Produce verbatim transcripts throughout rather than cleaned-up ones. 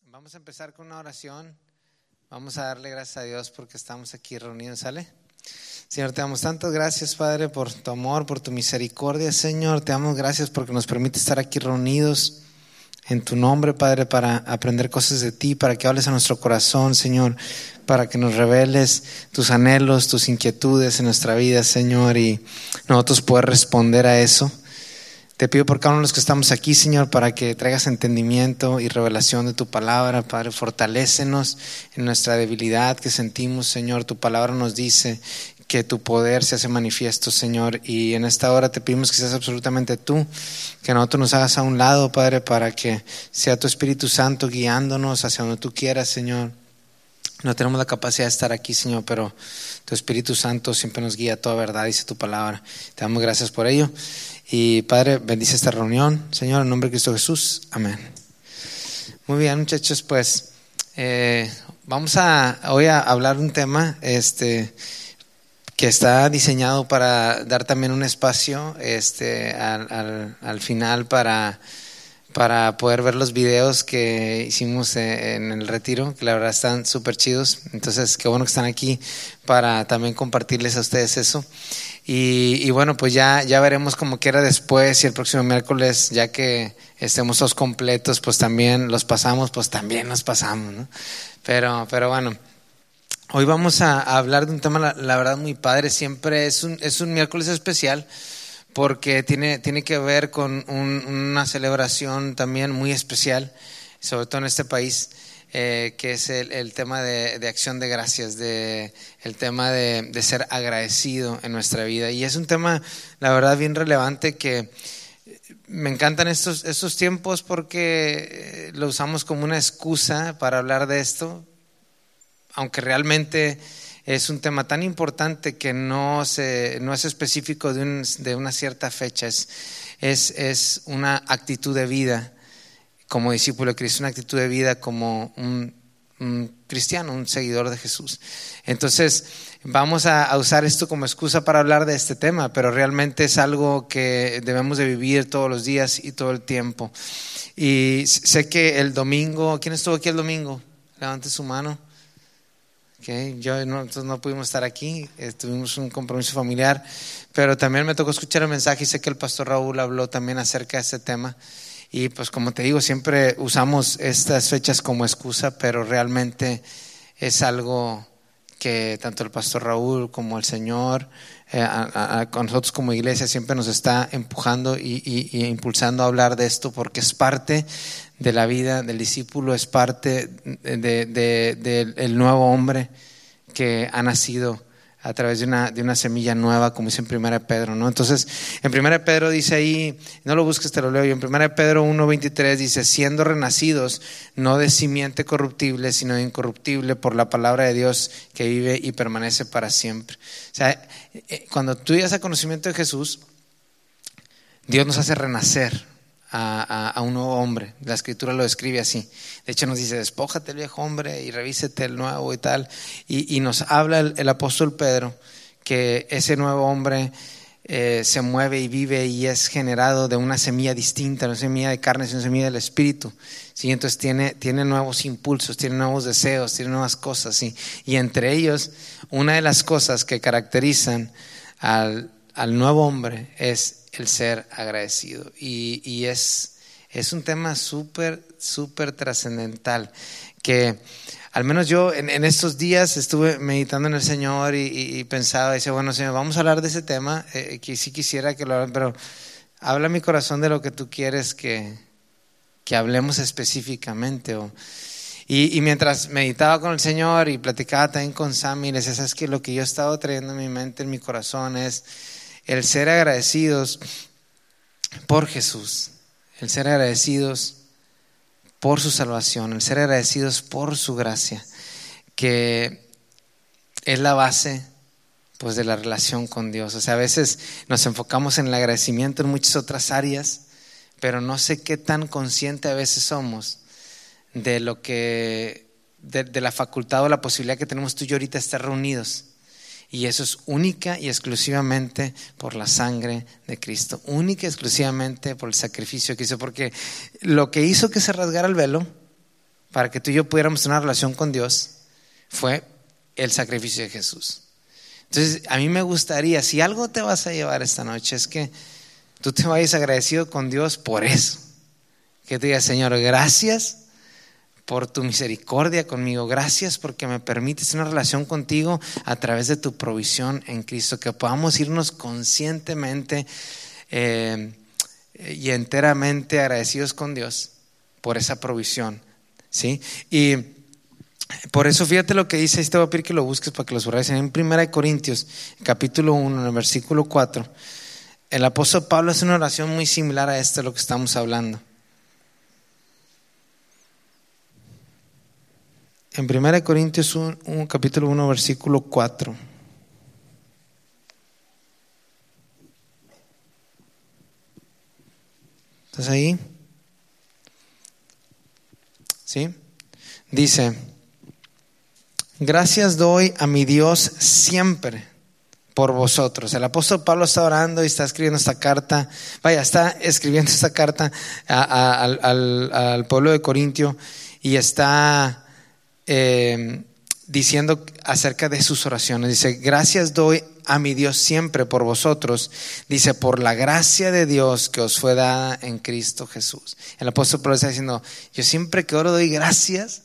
Vamos a empezar con una oración. Vamos a darle gracias a Dios porque estamos aquí reunidos, ¿sale? Señor, te damos tantas gracias, Padre, por tu amor, por tu misericordia, Señor. Te damos gracias porque nos permite estar aquí reunidos en tu nombre, Padre, para aprender cosas de ti, para que hables a nuestro corazón, Señor, para que nos reveles tus anhelos, tus inquietudes en nuestra vida, Señor, y nosotros poder responder a eso. Te pido por cada uno de los que estamos aquí, Señor, para que traigas entendimiento y revelación de tu palabra, Padre. Fortalécenos en nuestra debilidad que sentimos, Señor. Tu palabra nos dice que tu poder se hace manifiesto, Señor, y en esta hora te pedimos que seas absolutamente tú, que nosotros nos hagas a un lado, Padre, para que sea tu Espíritu Santo guiándonos hacia donde tú quieras, Señor. No tenemos la capacidad de estar aquí, Señor, pero tu Espíritu Santo siempre nos guía a toda verdad, dice tu palabra. Te damos gracias por ello. Y Padre, bendice esta reunión, Señor, en nombre de Cristo Jesús. Amén. Muy bien, muchachos, pues eh, vamos a hoy a hablar de un tema este, que está diseñado para dar también un espacio este, al, al, al final para... para poder ver los videos que hicimos en el retiro, que la verdad están súper chidos. Entonces, qué bueno que están aquí para también compartirles a ustedes eso. Y, y bueno, pues ya, ya veremos cómo quiera después, y el próximo miércoles, ya que estemos todos completos, pues también los pasamos, pues también nos pasamos, ¿no? Pero, pero bueno, hoy vamos a, a hablar de un tema, la, la verdad, muy padre. Siempre es un, es un miércoles especial, porque tiene, tiene que ver con un, una celebración también muy especial, sobre todo en este país, eh, que es el, el tema de, de acción de gracias, de, el tema de, de ser agradecido en nuestra vida. Y es un tema, la verdad, bien relevante, que me encantan estos, estos tiempos porque lo usamos como una excusa para hablar de esto, aunque realmente es un tema tan importante que no, se, no es específico de, un, de una cierta fecha, es, es, es una actitud de vida como discípulo de Cristo, una actitud de vida como un, un cristiano, un seguidor de Jesús. Entonces vamos a, a usar esto como excusa para hablar de este tema, pero realmente es algo que debemos de vivir todos los días y todo el tiempo. Y sé que el domingo, ¿quién estuvo aquí el domingo? Levante su mano. Okay, yo no, nosotros no pudimos estar aquí, eh, tuvimos un compromiso familiar, pero también me tocó escuchar el mensaje y sé que el pastor Raúl habló también acerca de este tema. Y pues como te digo, siempre usamos estas fechas como excusa, pero realmente es algo que tanto el pastor Raúl como el Señor, eh, a, a, con nosotros como iglesia, siempre nos está empujando y, y, y impulsando a hablar de esto, porque es parte de la vida del discípulo, es parte de, de, de, de, del nuevo hombre que ha nacido a través de una, de una semilla nueva, como dice en primera de Pedro, ¿no? Entonces, en primera de Pedro dice ahí, no lo busques, te lo leo yo, en primera de Pedro uno veintitrés dice, siendo renacidos, no de simiente corruptible, sino de incorruptible, por la palabra de Dios que vive y permanece para siempre. O sea, cuando tú llegas a conocimiento de Jesús, Dios nos hace renacer A, a, a un nuevo hombre. La escritura lo describe así. De hecho nos dice, despójate el viejo hombre y revísete el nuevo y tal. Y, y nos habla el, el apóstol Pedro que ese nuevo hombre eh, se mueve y vive y es generado de una semilla distinta, no es semilla de carne, es una semilla del espíritu. ¿Sí? Entonces tiene, tiene nuevos impulsos, tiene nuevos deseos, tiene nuevas cosas. ¿Sí? Y entre ellos, una de las cosas que caracterizan al, al nuevo hombre es el ser agradecido, y, y es, es un tema súper, súper trascendental, que al menos yo en, en estos días estuve meditando en el Señor y, y, y pensaba, dice, bueno, Señor, vamos a hablar de ese tema, eh, que sí quisiera que lo hablen, pero habla mi corazón de lo que tú quieres que, que hablemos específicamente. O, y, y mientras meditaba con el Señor y platicaba también con Sammy, les decía, sabes que lo que yo he estado trayendo en mi mente, en mi corazón, es el ser agradecidos por Jesús, el ser agradecidos por su salvación, el ser agradecidos por su gracia, que es la base pues de la relación con Dios. O sea, a veces nos enfocamos en el agradecimiento en muchas otras áreas, pero no sé qué tan consciente a veces somos de lo que de, de la facultad o la posibilidad que tenemos tú y yo ahorita de estar reunidos. Y eso es única y exclusivamente por la sangre de Cristo, única y exclusivamente por el sacrificio que hizo, porque lo que hizo que se rasgara el velo para que tú y yo pudiéramos tener una relación con Dios fue el sacrificio de Jesús. Entonces, a mí me gustaría, si algo te vas a llevar esta noche, es que tú te vayas agradecido con Dios por eso. Que te digas, Señor, gracias por tu misericordia conmigo. Gracias porque me permites una relación contigo a través de tu provisión en Cristo. Que podamos irnos conscientemente eh, y enteramente agradecidos con Dios por esa provisión, ¿sí? Y por eso fíjate lo que dice, te voy a pedir que lo busques para que lo subrayes en primera de Corintios, capítulo uno, en el versículo cuatro. El apóstol Pablo hace una oración muy similar a esto de lo que estamos hablando. En primera de Corintios uno, capítulo uno, versículo cuatro. ¿Estás ahí? ¿Sí? Dice: gracias doy a mi Dios siempre por vosotros. El apóstol Pablo está orando y está escribiendo esta carta, vaya, está escribiendo esta carta a, a, al, al, al pueblo de Corintio y está eh, diciendo acerca de sus oraciones. Dice: gracias doy a mi Dios siempre por vosotros, dice, por la gracia de Dios que os fue dada en Cristo Jesús. El apóstol Pablo está diciendo: yo siempre que oro doy gracias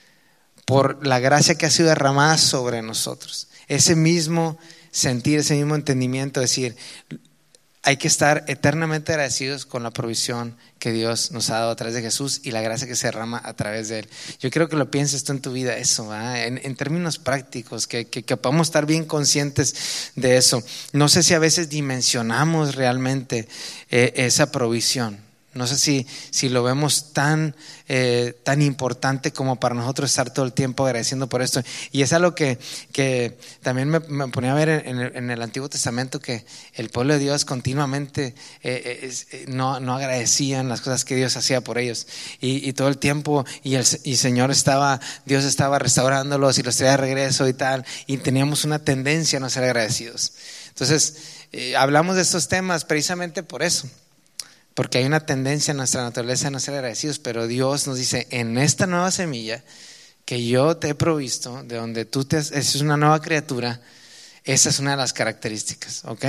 por la gracia que ha sido derramada sobre nosotros. Ese mismo sentir, ese mismo entendimiento, decir, hay que estar eternamente agradecidos con la provisión que Dios nos ha dado a través de Jesús y la gracia que se derrama a través de Él. Yo quiero que lo pienses tú en tu vida, eso, en, en términos prácticos, que, que, que podamos estar bien conscientes de eso. No sé si a veces dimensionamos realmente eh, esa provisión. No sé si, si lo vemos tan, eh, tan importante como para nosotros estar todo el tiempo agradeciendo por esto. Y es algo que, que también me, me ponía a ver en, en, el, en el Antiguo Testamento, que el pueblo de Dios continuamente eh, eh, no, no agradecían las cosas que Dios hacía por ellos. Y, y todo el tiempo, y el y Señor estaba, Dios estaba restaurándolos y los traía de regreso y tal. Y teníamos una tendencia a no ser agradecidos. Entonces, eh, hablamos de estos temas precisamente por eso. Porque hay una tendencia en nuestra naturaleza de no ser agradecidos, pero Dios nos dice, en esta nueva semilla que yo te he provisto, de donde tú te has, es una nueva criatura, esa es una de las características, ¿ok?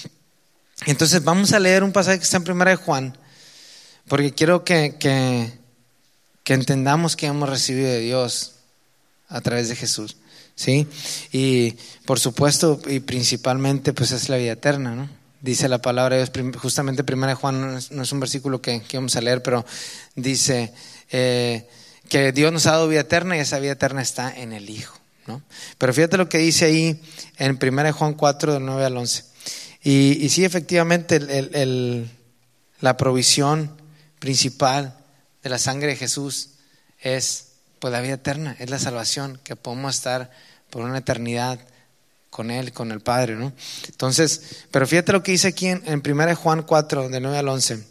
Entonces vamos a leer un pasaje que está en primera de Juan, porque quiero que, que, que entendamos que hemos recibido de Dios a través de Jesús, ¿sí? Y por supuesto y principalmente pues es la vida eterna, ¿no? Dice la palabra de Dios, justamente primera de Juan, no es, no es un versículo que, que vamos a leer, pero dice eh, que Dios nos ha dado vida eterna y esa vida eterna está en el Hijo, ¿no? Pero fíjate lo que dice ahí en primera de Juan cuatro, del nueve al once. Y, y sí, efectivamente, el, el, el, la provisión principal de la sangre de Jesús es pues la vida eterna, es la salvación, que podemos estar por una eternidad con Él, con el Padre, ¿no? Entonces, pero fíjate lo que dice aquí en, en primera de Juan cuatro, de nueve al once.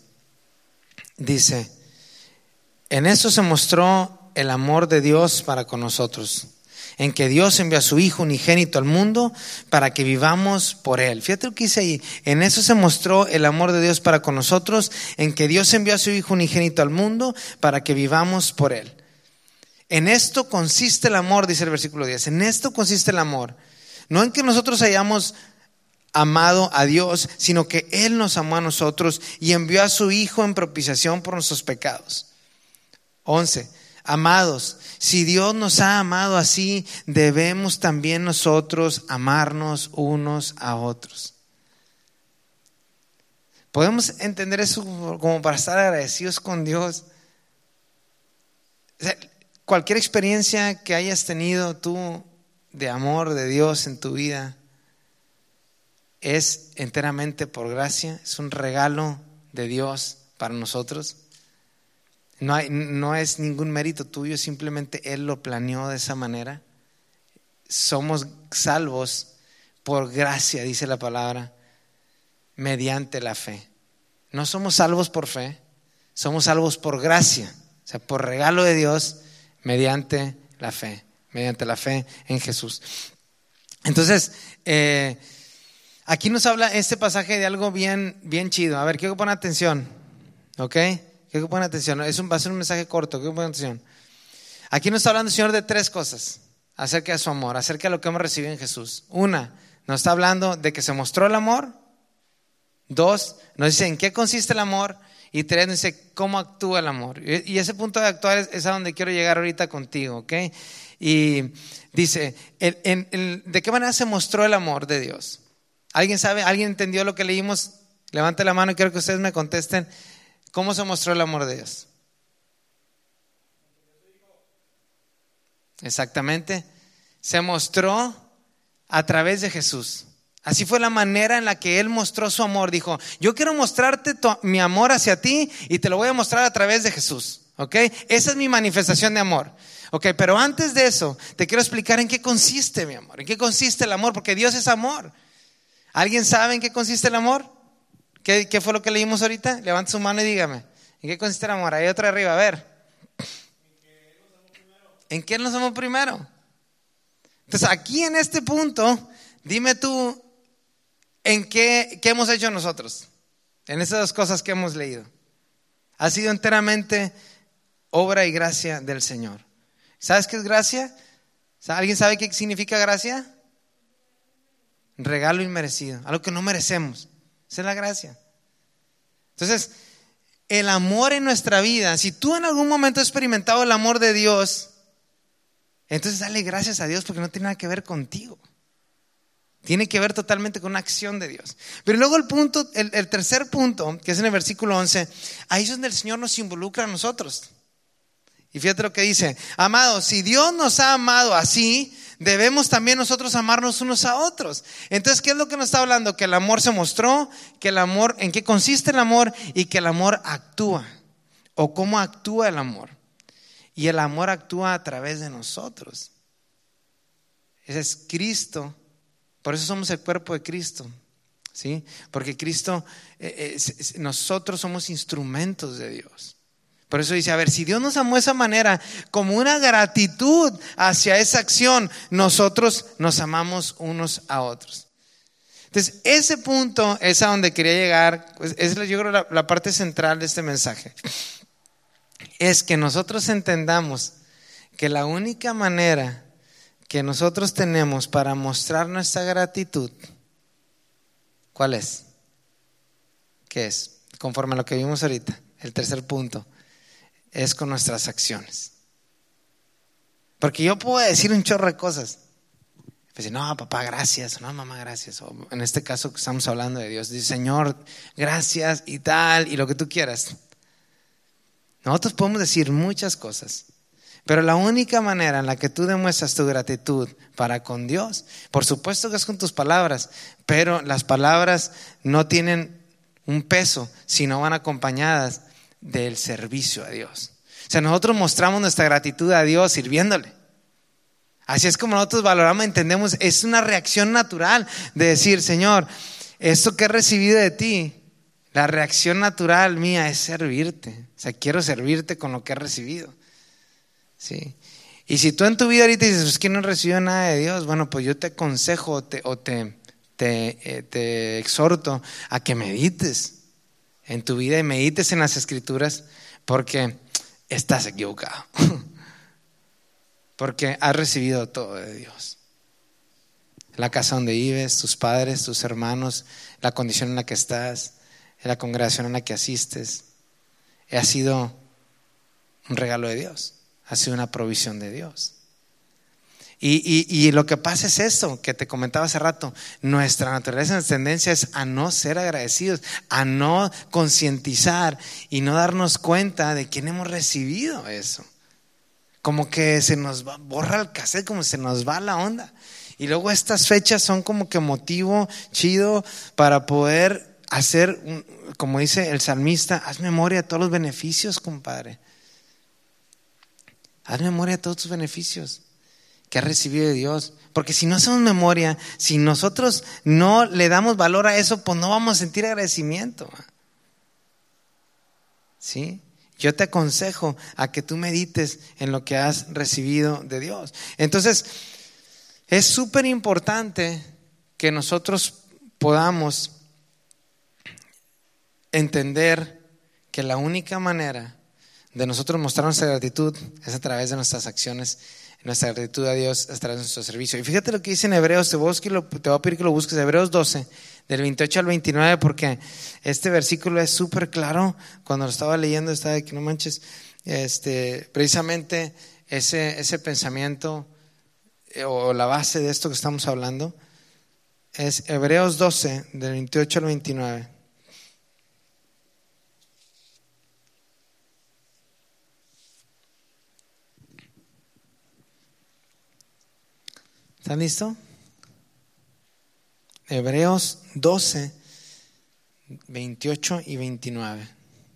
Dice: en esto se mostró el amor de Dios para con nosotros, en que Dios envió a su Hijo unigénito al mundo para que vivamos por Él. Fíjate lo que dice ahí: en eso se mostró el amor de Dios para con nosotros, en que Dios envió a su Hijo unigénito al mundo para que vivamos por Él. En esto consiste el amor, dice el versículo diez. En esto consiste el amor. No en que nosotros hayamos amado a Dios, sino que Él nos amó a nosotros y envió a su Hijo en propiciación por nuestros pecados. once. Amados, si Dios nos ha amado así, debemos también nosotros amarnos unos a otros. ¿Podemos entender eso como para estar agradecidos con Dios? O sea, cualquier experiencia que hayas tenido tú de amor de Dios en tu vida es enteramente por gracia, es un regalo de Dios para nosotros. No hay, no es ningún mérito tuyo, simplemente Él lo planeó de esa manera. Somos salvos por gracia, dice la palabra, mediante la fe. No somos salvos por fe, somos salvos por gracia, o sea, por regalo de Dios mediante la fe. Mediante la fe en Jesús. Entonces, eh, aquí nos habla este pasaje de algo bien, bien chido. A ver, quiero que pongan atención, ¿ok? Quiero que pongan atención. Es un, va a ser un mensaje corto, quiero que pongan atención. Aquí nos está hablando el Señor de tres cosas acerca de su amor, acerca de lo que hemos recibido en Jesús. Una, nos está hablando de que se mostró el amor. Dos, nos dice en qué consiste el amor. Y tres, nos dice cómo actúa el amor. Y ese punto de actuar es, es a donde quiero llegar ahorita contigo, ¿ok? Y dice, el, el, el, ¿de qué manera se mostró el amor de Dios? ¿Alguien sabe? ¿Alguien entendió lo que leímos? Levante la mano y quiero que ustedes me contesten. ¿Cómo se mostró el amor de Dios? Exactamente. Se mostró a través de Jesús. Así fue la manera en la que Él mostró su amor. Dijo, yo quiero mostrarte tu, mi amor hacia ti y te lo voy a mostrar a través de Jesús. ¿Ok? Esa es mi manifestación de amor. Ok, pero antes de eso, te quiero explicar en qué consiste mi amor. ¿En qué consiste el amor? Porque Dios es amor. ¿Alguien sabe en qué consiste el amor? ¿Qué, qué fue lo que leímos ahorita? Levante su mano y dígame. ¿En qué consiste el amor? Hay otra arriba, a ver. ¿En qué nos amó primero? Entonces aquí en este punto, dime tú, ¿en qué, qué hemos hecho nosotros? En esas dos cosas que hemos leído. Ha sido enteramente obra y gracia del Señor. ¿Sabes qué es gracia? ¿Alguien sabe qué significa gracia? Regalo inmerecido, algo que no merecemos. Esa es la gracia. Entonces, el amor en nuestra vida, si tú en algún momento has experimentado el amor de Dios, entonces dale gracias a Dios porque no tiene nada que ver contigo. Tiene que ver totalmente con una acción de Dios. Pero luego el punto, el, el tercer punto, que es en el versículo once, ahí es donde el Señor nos involucra a nosotros. Y fíjate lo que dice, amados, si Dios nos ha amado así, debemos también nosotros amarnos unos a otros. Entonces, ¿qué es lo que nos está hablando? Que el amor se mostró, que el amor, ¿en qué consiste el amor? Y que el amor actúa, o cómo actúa el amor. Y el amor actúa a través de nosotros. Ese es Cristo. Por eso somos el cuerpo de Cristo, ¿sí? Porque Cristo, eh, eh, nosotros somos instrumentos de Dios. Por eso dice, a ver, si Dios nos amó de esa manera, como una gratitud hacia esa acción, nosotros nos amamos unos a otros. Entonces, ese punto es a donde quería llegar, pues, es yo creo la, la parte central de este mensaje. Es que nosotros entendamos que la única manera que nosotros tenemos para mostrar nuestra gratitud, ¿cuál es? ¿Qué es? Conforme a lo que vimos ahorita, el tercer punto, es con nuestras acciones. Porque yo puedo decir un chorro de cosas. Pues, no, papá, gracias. No, mamá, gracias. O en este caso que estamos hablando de Dios, dice, Señor, gracias y tal, y lo que tú quieras. Nosotros podemos decir muchas cosas, pero la única manera en la que tú demuestras tu gratitud para con Dios, por supuesto que es con tus palabras, pero las palabras no tienen un peso si no van acompañadas del servicio a Dios. O sea, nosotros mostramos nuestra gratitud a Dios sirviéndole. Así es como nosotros valoramos, entendemos, es una reacción natural de decir, Señor, esto que he recibido de ti, la reacción natural mía es servirte. O sea, quiero servirte con lo que he recibido. ¿Sí? Y si tú en tu vida ahorita dices, es que no he recibido nada de Dios, bueno, pues yo te aconsejo o te, o te, te, eh, te exhorto a que medites en tu vida y medites en las Escrituras, porque estás equivocado. Porque has recibido todo de Dios. La casa donde vives, tus padres, tus hermanos, la condición en la que estás, la congregación en la que asistes, ha sido un regalo de Dios, ha sido una provisión de Dios. Y, y, y lo que pasa es esto que te comentaba hace rato, nuestra naturaleza, nuestra tendencia es a no ser agradecidos, a no concientizar y no darnos cuenta de quién hemos recibido eso. Como que se nos va, borra el cassette, como se nos va la onda. Y luego estas fechas son como que motivo chido para poder hacer, un, como dice el salmista, haz memoria de todos los beneficios, compadre. Haz memoria de todos tus beneficios que has recibido de Dios. Porque si no hacemos memoria, si nosotros no le damos valor a eso, pues no vamos a sentir agradecimiento. ¿Sí? Yo te aconsejo a que tú medites en lo que has recibido de Dios. Entonces, es súper importante que nosotros podamos entender que la única manera de nosotros mostrar nuestra gratitud es a través de nuestras acciones, nuestra gratitud a Dios a través de nuestro servicio. Y fíjate lo que dice en Hebreos, te voy a pedir que lo busques, Hebreos doce, del veintiocho al veintinueve, porque este versículo es súper claro. Cuando lo estaba leyendo estaba de que no manches, este, precisamente ese, ese pensamiento eh, o la base de esto que estamos hablando es Hebreos doce, del veintiocho al veintinueve. ¿Están listos? Hebreos doce, veintiocho y veintinueve.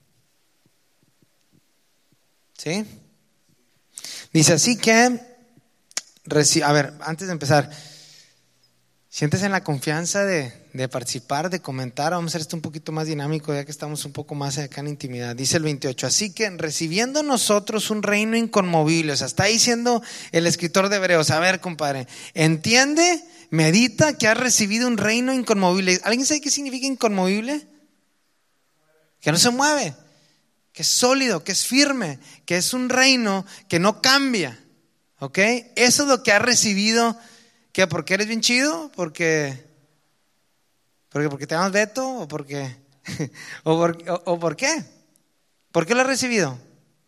¿Sí? Dice así que, a ver, antes de empezar, siéntese en la confianza de, de participar, de comentar. Vamos a hacer esto un poquito más dinámico ya que estamos un poco más acá en intimidad. Dice el veintiocho, así que recibiendo nosotros un reino inconmovible. O sea, está diciendo el escritor de Hebreos, a ver compadre, entiende, medita que has recibido un reino inconmovible. ¿Alguien sabe qué significa inconmovible? Que no se mueve, que es sólido, que es firme, que es un reino que no cambia. ¿Ok? Eso es lo que has recibido. ¿Qué? ¿Porque eres bien chido? ¿Porque, porque, porque te llamas Beto? ¿O porque, o, por, o, o por qué? ¿Por qué lo has recibido?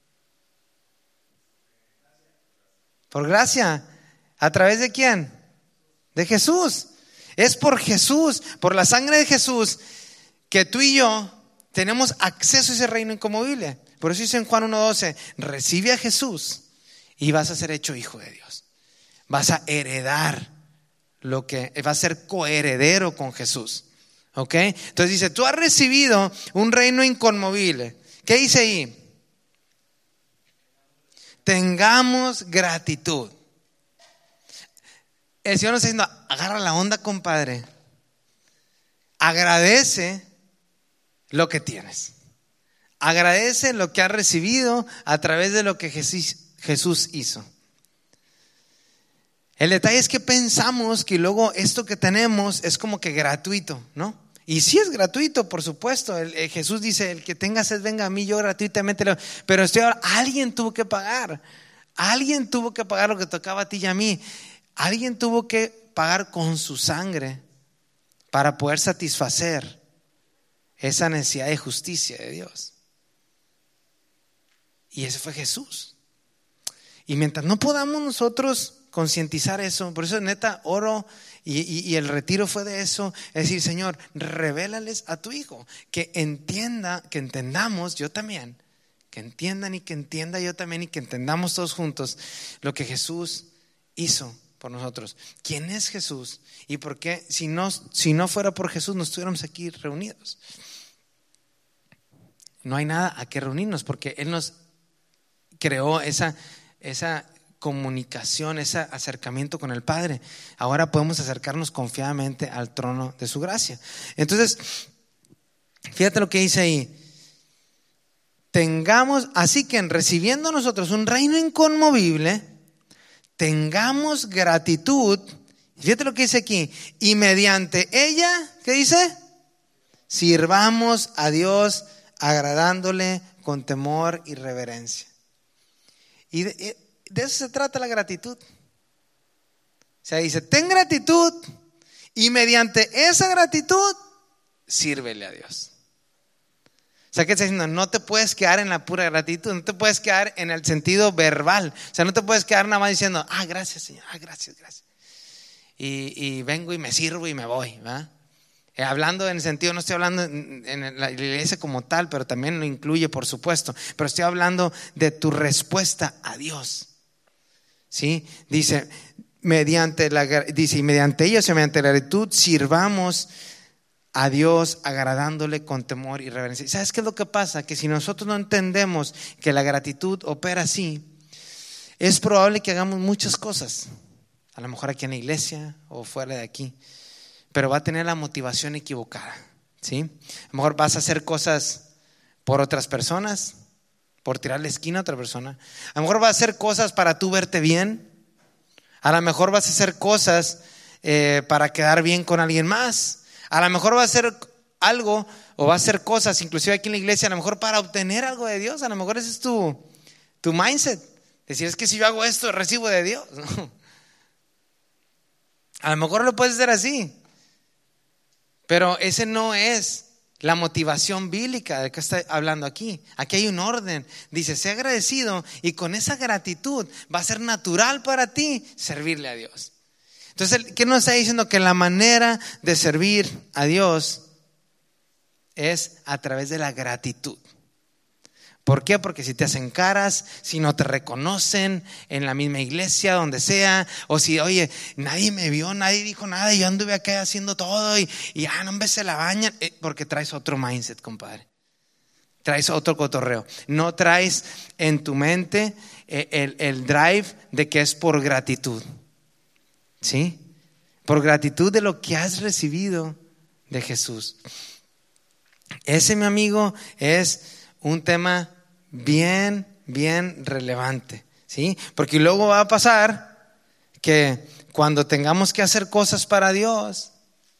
Por gracia. ¿A través de quién? De Jesús. Es por Jesús, por la sangre de Jesús, que tú y yo tenemos acceso a ese reino inconmovible. Por eso dice en Juan uno doce, recibe a Jesús y vas a ser hecho hijo de Dios. Vas a heredar lo que va a ser coheredero con Jesús. ¿Ok? Entonces dice, tú has recibido un reino inconmovible. ¿Qué dice ahí? Tengamos gratitud. El Señor nos está diciendo, agarra la onda, compadre. Agradece lo que tienes. Agradece lo que has recibido a través de lo que Jesús, Jesús hizo. El detalle es que pensamos que luego esto que tenemos es como que gratuito, ¿no? Y sí es gratuito, por supuesto. El, el Jesús dice, el que tenga sed venga a mí, yo gratuitamente lo... Pero estoy ahora, alguien tuvo que pagar. Alguien tuvo que pagar lo que tocaba a ti y a mí. Alguien tuvo que pagar con su sangre para poder satisfacer esa necesidad de justicia de Dios. Y ese fue Jesús. Y mientras no podamos nosotros concientizar eso, por eso neta oro y, y, y el retiro fue de eso, es decir, Señor, revélales a tu hijo, que entienda, que entendamos yo también, que entiendan y que entienda yo también y que entendamos todos juntos lo que Jesús hizo por nosotros. ¿Quién es Jesús? Y por qué si no, si no fuera por Jesús no estuviéramos aquí reunidos. No hay nada a qué reunirnos porque Él nos creó esa, esa comunicación, ese acercamiento con el Padre. Ahora podemos acercarnos confiadamente al trono de su gracia. Entonces, fíjate lo que dice ahí. Tengamos, así que en recibiendo nosotros un reino inconmovible, tengamos gratitud. Fíjate lo que dice aquí. Y mediante ella, ¿qué dice? Sirvamos a Dios agradándole con temor y reverencia. Y de, de eso se trata la gratitud. O sea, dice, ten gratitud y mediante esa gratitud, sírvele a Dios. O sea, ¿qué está diciendo? No te puedes quedar en la pura gratitud, no te puedes quedar en el sentido verbal. O sea, no te puedes quedar nada más diciendo, ah, gracias Señor, ah, gracias, gracias. Y, y vengo y me sirvo y me voy, ¿verdad? Eh, hablando en el sentido, no estoy hablando en, en la iglesia como tal, pero también lo incluye, por supuesto. Pero estoy hablando de tu respuesta a Dios. ¿Sí? Dice, mediante la, dice, y mediante ella, o sea, mediante la gratitud, sirvamos a Dios agradándole con temor y reverencia. ¿Sabes qué es lo que pasa? Que si nosotros no entendemos que la gratitud opera así, es probable que hagamos muchas cosas, a lo mejor aquí en la iglesia o fuera de aquí, pero va a tener la motivación equivocada, ¿sí? A lo mejor vas a hacer cosas por otras personas, por tirar la esquina a otra persona. A lo mejor vas a hacer cosas para tú verte bien. A lo mejor vas a hacer cosas eh, para quedar bien con alguien más. A lo mejor vas a hacer algo o va a hacer cosas, inclusive aquí en la iglesia, a lo mejor para obtener algo de Dios. A lo mejor ese es tu, tu mindset. Decir, es que si yo hago esto, recibo de Dios. No. A lo mejor lo puedes hacer así, pero ese no es la motivación bíblica de que está hablando aquí. Aquí hay un orden. Dice, sé agradecido, y con esa gratitud va a ser natural para ti servirle a Dios. Entonces, ¿qué nos está diciendo? Que la manera de servir a Dios es a través de la gratitud. ¿Por qué? Porque si te hacen caras, si no te reconocen en la misma iglesia, donde sea, o si, oye, nadie me vio, nadie dijo nada, y yo anduve acá haciendo todo y, y ya no me se la bañan, eh, porque traes otro mindset, compadre. Traes otro cotorreo. No traes en tu mente eh, el, el drive de que es por gratitud. ¿Sí? Por gratitud de lo que has recibido de Jesús. Ese, mi amigo, es un tema bien, bien relevante, ¿sí? Porque luego va a pasar que cuando tengamos que hacer cosas para Dios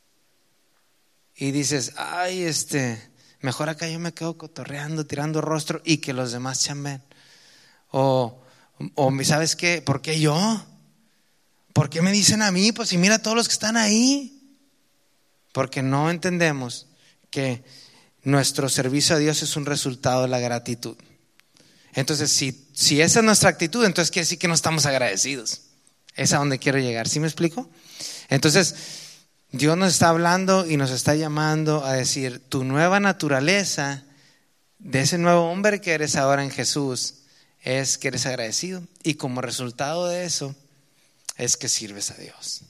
y dices, ay, este, mejor acá yo me quedo cotorreando, tirando rostro y que los demás chamben. O, o ¿sabes qué? ¿Por qué yo? ¿Por qué me dicen a mí? Pues si mira a todos los que están ahí. Porque no entendemos que nuestro servicio a Dios es un resultado de la gratitud. Entonces, si, si esa es nuestra actitud, entonces quiere decir que no estamos agradecidos. Es a donde quiero llegar, ¿sí me explico? Entonces, Dios nos está hablando y nos está llamando a decir, tu nueva naturaleza de ese nuevo hombre que eres ahora en Jesús es que eres agradecido, y como resultado de eso es que sirves a Dios.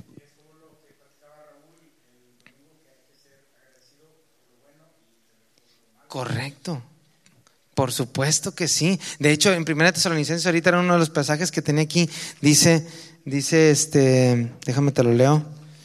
Correcto. Por supuesto que sí. De hecho, en Primera Tesalonicenses, ahorita era uno de los pasajes que tenía aquí, dice, dice este, déjame te lo leo.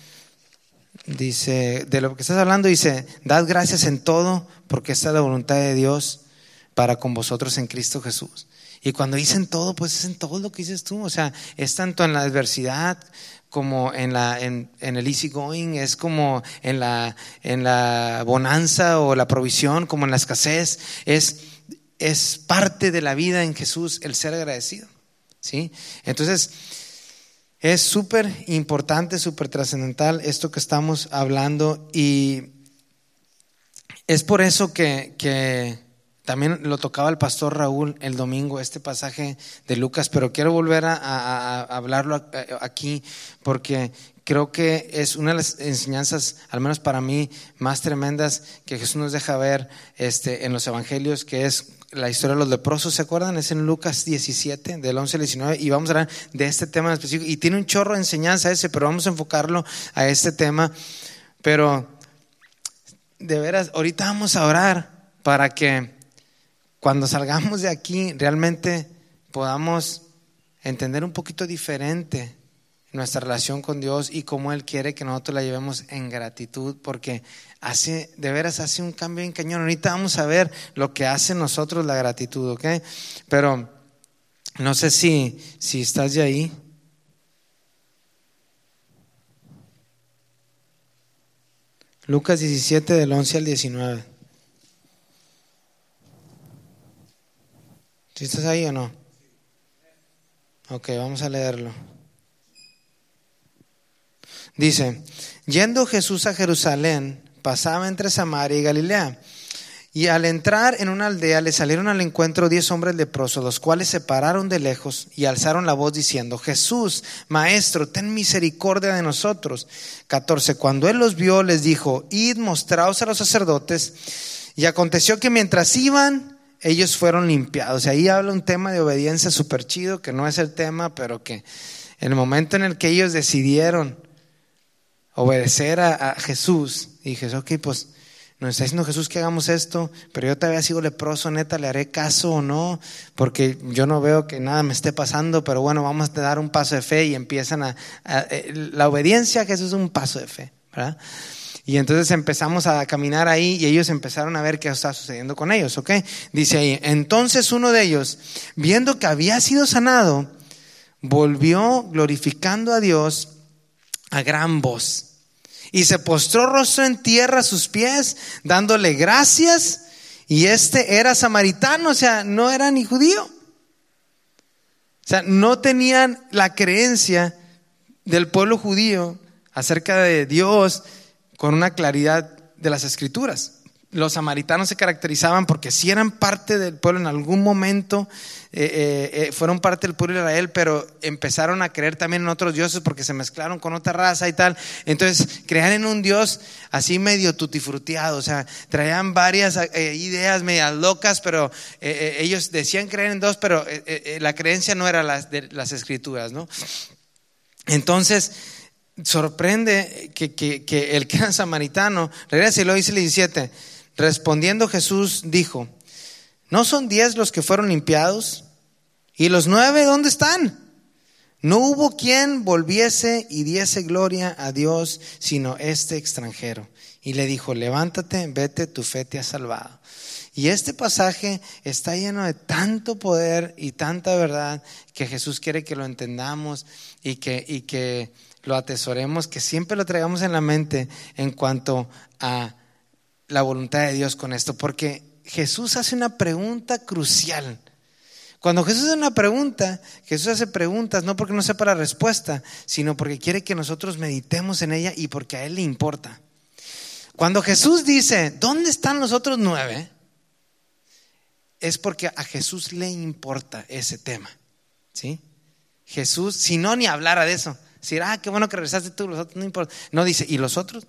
Dice, de lo que estás hablando, dice, dad gracias en todo, porque esta es la voluntad de Dios para con vosotros en Cristo Jesús. Y cuando dicen todo, pues es en todo lo que dices tú. O sea, es tanto en la adversidad como en la en, en el easy going, es como en la en la bonanza o la provisión, como en la escasez. Es es parte de la vida en Jesús el ser agradecido, ¿sí? Entonces es súper importante, súper trascendental esto que estamos hablando, y es por eso que, que también lo tocaba el pastor Raúl el domingo, este pasaje de Lucas, pero quiero volver a, a, a hablarlo aquí porque creo que es una de las enseñanzas, al menos para mí, más tremendas que Jesús nos deja ver este, en los evangelios, que es la historia de los leprosos. ¿Se acuerdan? Es en Lucas diecisiete, del once al diecinueve, y vamos a hablar de este tema en específico, y tiene un chorro de enseñanza ese, pero vamos a enfocarlo a este tema. Pero de veras, ahorita vamos a orar para que cuando salgamos de aquí realmente podamos entender un poquito diferente nuestra relación con Dios y cómo Él quiere que nosotros la llevemos en gratitud, porque hace, de veras hace un cambio en cañón. Ahorita vamos a ver lo que hace en nosotros la gratitud, ¿ok? Pero no sé si, si estás de ahí. Lucas diecisiete, del once al diecinueve. ¿Sí estás ahí o no? Ok, vamos a leerlo. Dice, yendo Jesús a Jerusalén, pasaba entre Samaria y Galilea, y al entrar en una aldea le salieron al encuentro diez hombres leprosos, los cuales se pararon de lejos y alzaron la voz diciendo, Jesús, Maestro, ten misericordia de nosotros. catorce. Cuando él los vio, les dijo, id, mostraos a los sacerdotes. Y aconteció que mientras iban, ellos fueron limpiados. Y ahí habla un tema de obediencia súper chido, que no es el tema, pero que en el momento en el que ellos decidieron obedecer a, a Jesús, y dije, ok, pues nos está diciendo Jesús que hagamos esto, pero yo todavía sigo leproso, neta, ¿le haré caso o no? Porque yo no veo que nada me esté pasando, pero bueno, vamos a dar un paso de fe, y empiezan a, a, a la obediencia a Jesús es un paso de fe, ¿verdad? Y entonces empezamos a caminar ahí, y ellos empezaron a ver qué está sucediendo con ellos, ¿ok? Dice ahí, entonces uno de ellos, viendo que había sido sanado, volvió glorificando a Dios a gran voz, y se postró rostro en tierra a sus pies, dándole gracias. Y este era samaritano, o sea, no era ni judío. O sea, no tenían la creencia del pueblo judío acerca de Dios con una claridad de las escrituras. Los samaritanos se caracterizaban porque sí eran parte del pueblo en algún momento, eh, eh, eh, fueron parte del pueblo de Israel, pero empezaron a creer también en otros dioses porque se mezclaron con otra raza y tal. Entonces creían en un Dios así medio tutifruteado, o sea, traían varias eh, ideas medias locas, pero eh, eh, ellos decían creer en Dios, pero eh, eh, la creencia no era las de las escrituras, ¿no? Entonces sorprende que, que, que el que era samaritano, regresa y lo dice el diecisiete. Respondiendo Jesús dijo: ¿no son diez los que fueron limpiados? ¿Y los nueve dónde están? No hubo quien volviese y diese gloria a Dios sino este extranjero. Y le dijo: levántate, vete, tu fe te ha salvado. Y este pasaje está lleno de tanto poder y tanta verdad que Jesús quiere que lo entendamos y que, y que lo atesoremos, que siempre lo traigamos en la mente en cuanto a la voluntad de Dios con esto, porque Jesús hace una pregunta crucial. Cuando Jesús hace una pregunta, Jesús hace preguntas no porque no sepa la respuesta, sino porque quiere que nosotros meditemos en ella y porque a Él le importa. Cuando Jesús dice: ¿dónde están los otros nueve? Es porque a Jesús le importa ese tema, ¿sí? Jesús, si no, ni hablara de eso. Decir: ah, qué bueno que regresaste tú, los otros no importa. No, dice: ¿y los otros?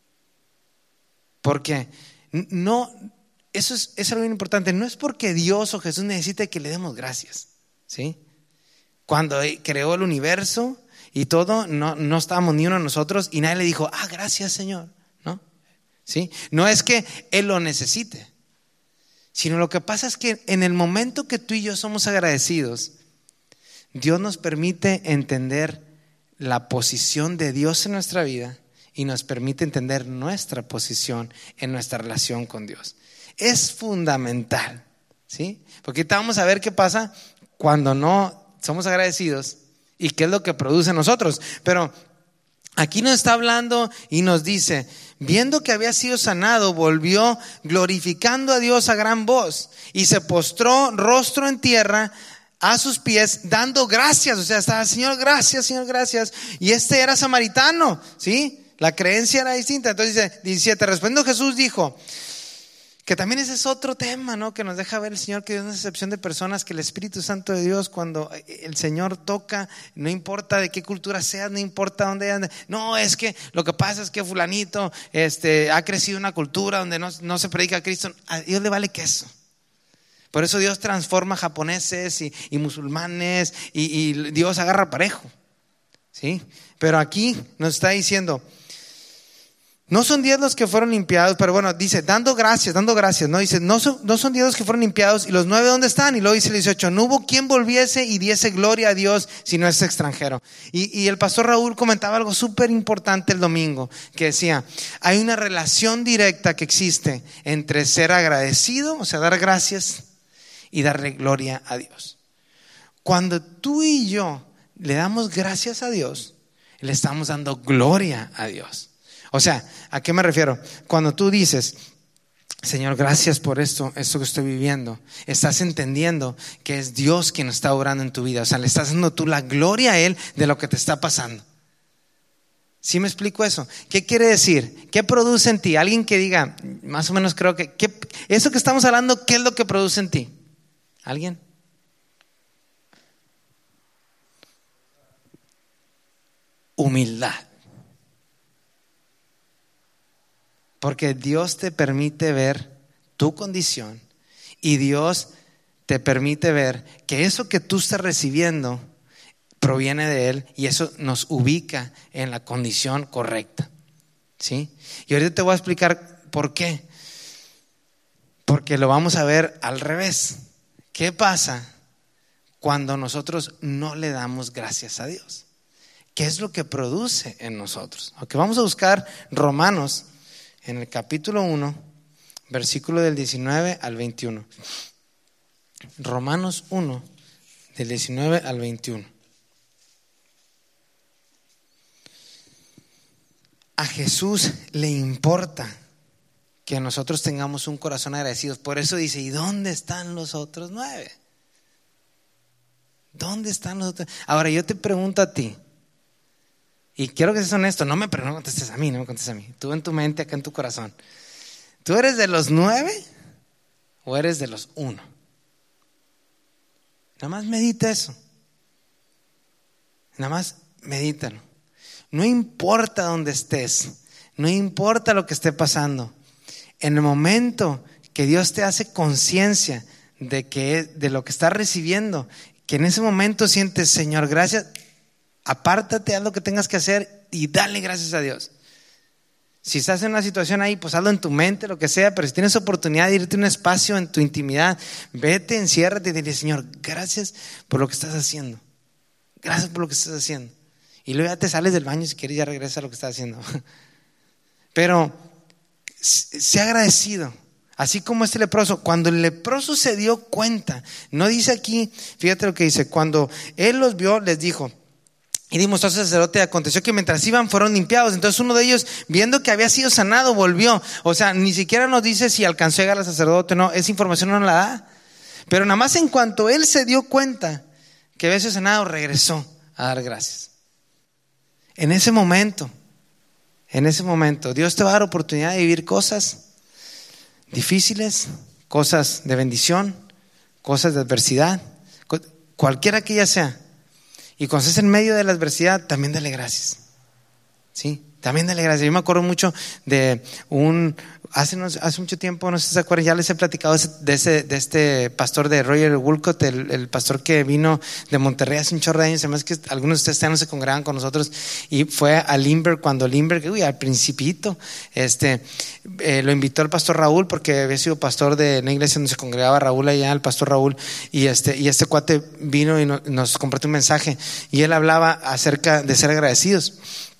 Porque no, eso es, es algo importante. No es porque Dios o Jesús necesite que le demos gracias, ¿sí? Cuando creó el universo y todo, no, no estábamos ni uno de nosotros y nadie le dijo: ah, gracias, Señor, ¿no? ¿Sí? No es que Él lo necesite, sino lo que pasa es que en el momento que tú y yo somos agradecidos, Dios nos permite entender la posición de Dios en nuestra vida y nos permite entender nuestra posición en nuestra relación con Dios. Es fundamental, ¿sí? Porque ahorita vamos a ver qué pasa cuando no somos agradecidos y qué es lo que produce en nosotros. Pero aquí nos está hablando y nos dice: viendo que había sido sanado, volvió glorificando a Dios a gran voz y se postró rostro en tierra a sus pies, dando gracias. O sea, estaba: Señor, gracias, Señor, gracias. Y este era samaritano, ¿sí? La creencia era distinta. Entonces dice diecisiete, respondiendo Jesús dijo, que también ese es otro tema, ¿no? Que nos deja ver el Señor, que Dios no es excepción de personas, que el Espíritu Santo de Dios, cuando el Señor toca, no importa de qué cultura seas, no importa dónde andes. No, es que lo que pasa es que fulanito este, ha crecido en una cultura donde no, no se predica a Cristo. A Dios le vale queso. Por eso Dios transforma japoneses y, y musulmanes y, y Dios agarra parejo, ¿sí? Pero aquí nos está diciendo: no son diez los que fueron limpiados, pero bueno, dice, dando gracias, dando gracias, ¿no? Dice, no son, no son diez los que fueron limpiados, y los nueve ¿dónde están? Y luego dice el dieciocho, no hubo quien volviese y diese gloria a Dios si no es extranjero. Y, y el pastor Raúl comentaba algo súper importante el domingo, que decía, hay una relación directa que existe entre ser agradecido, o sea, dar gracias, y darle gloria a Dios. Cuando tú y yo le damos gracias a Dios, le estamos dando gloria a Dios. O sea, ¿a qué me refiero? Cuando tú dices, Señor, gracias por esto, esto que estoy viviendo, estás entendiendo que es Dios quien está obrando en tu vida. O sea, le estás dando tú la gloria a Él de lo que te está pasando. ¿Sí me explico eso? ¿Qué quiere decir? ¿Qué produce en ti? Alguien que diga, más o menos creo que, ¿qué, eso que estamos hablando, ¿qué es lo que produce en ti? ¿Alguien? Humildad. Porque Dios te permite ver tu condición y Dios te permite ver que eso que tú estás recibiendo proviene de Él y eso nos ubica en la condición correcta, ¿sí? Y ahorita te voy a explicar por qué. Porque lo vamos a ver al revés. ¿Qué pasa cuando nosotros no le damos gracias a Dios? ¿Qué es lo que produce en nosotros? Okay, vamos a buscar Romanos en el capítulo uno, versículo del diecinueve al veintiuno. Romanos uno, del diecinueve al veintiuno. a Jesús le importa que nosotros tengamos un corazón agradecido. Por eso dice, ¿y dónde están los otros nueve? ¿Dónde están los otros? Ahora yo te pregunto a ti, y quiero que seas honesto, no me, pero no me contestes a mí, no me contestes a mí. Tú en tu mente, acá en tu corazón. ¿Tú eres de los nueve o eres de los uno? Nada más medita eso. Nada más medítalo. No importa dónde estés, no importa lo que esté pasando. En el momento que Dios te hace conciencia de que de lo que estás recibiendo, que en ese momento sientes, Señor, gracias, apártate, haz lo que tengas que hacer y dale gracias a Dios. Si estás en una situación ahí, pues hazlo en tu mente, lo que sea, pero si tienes oportunidad de irte a un espacio en tu intimidad, vete, enciérrate y dile, Señor, gracias por lo que estás haciendo. Gracias por lo que estás haciendo. Y luego ya te sales del baño, si quieres ya regresa a lo que estás haciendo. Pero sé agradecido. Así como este leproso, cuando el leproso se dio cuenta, no dice aquí, fíjate lo que dice, cuando él los vio, les dijo, y dimos al sacerdote, aconteció que mientras iban fueron limpiados. Entonces uno de ellos, viendo que había sido sanado, volvió. O sea, ni siquiera nos dice si alcanzó a llegar al sacerdote o no, esa información no nos la da. Pero nada más en cuanto él se dio cuenta que había sido sanado, regresó a dar gracias. En ese momento, en ese momento, Dios te va a dar oportunidad de vivir cosas difíciles, cosas de bendición, cosas de adversidad, cualquiera que ella sea. Y cuando estés en medio de la adversidad, también dale gracias. ¿Sí? También dale gracias. Yo me acuerdo mucho de un, hace, unos, hace mucho tiempo, no sé si se acuerdan, ya les he platicado de, ese, de este pastor de Roger Wolcott, el, el pastor que vino de Monterrey hace un chorro de años. Además que algunos de ustedes ya no se congregan con nosotros, y fue a Limberg cuando Limberg, uy, al principito, este, eh, lo invitó el pastor Raúl, porque había sido pastor de una iglesia donde se congregaba Raúl allá, el pastor Raúl, y este, y este cuate vino y no, nos compartió un mensaje, y él hablaba acerca de ser agradecidos.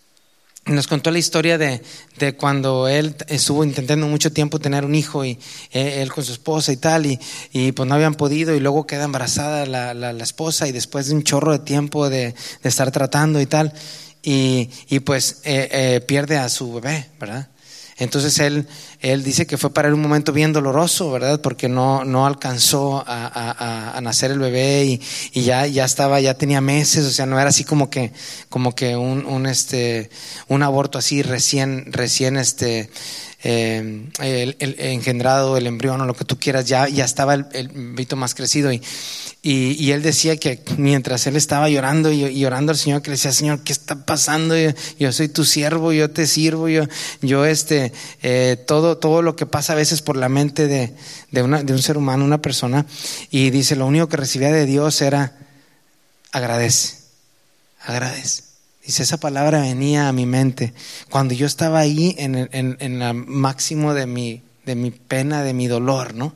Nos contó la historia de, de cuando él estuvo intentando mucho tiempo tener un hijo, y eh, él con su esposa y tal, y, y pues no habían podido, y luego queda embarazada la, la, la esposa, y después de un chorro de tiempo de, de estar tratando y tal, y, y pues eh, eh, pierde a su bebé, ¿verdad? Entonces él, él dice que fue para él un momento bien doloroso, ¿verdad? Porque no, no alcanzó a, a, a nacer el bebé, y, y ya, ya estaba, ya tenía meses, o sea, no era así como que, como que un, un este, un aborto así recién, recién este, eh, el, el, engendrado, el embrión o lo que tú quieras, ya, ya estaba el, el bebito más crecido, y, y, y él decía que mientras él estaba llorando y, y orando al Señor, que le decía, Señor, ¿qué está pasando? Yo, yo soy tu siervo, yo te sirvo, yo, yo este, eh, todo, todo lo que pasa a veces por la mente de, de, una, de un ser humano, una persona, y dice, lo único que recibía de Dios era agradece, agradece. Dice, esa palabra venía a mi mente cuando yo estaba ahí en el en, en la máximo de mi, de mi pena, de mi dolor, ¿no?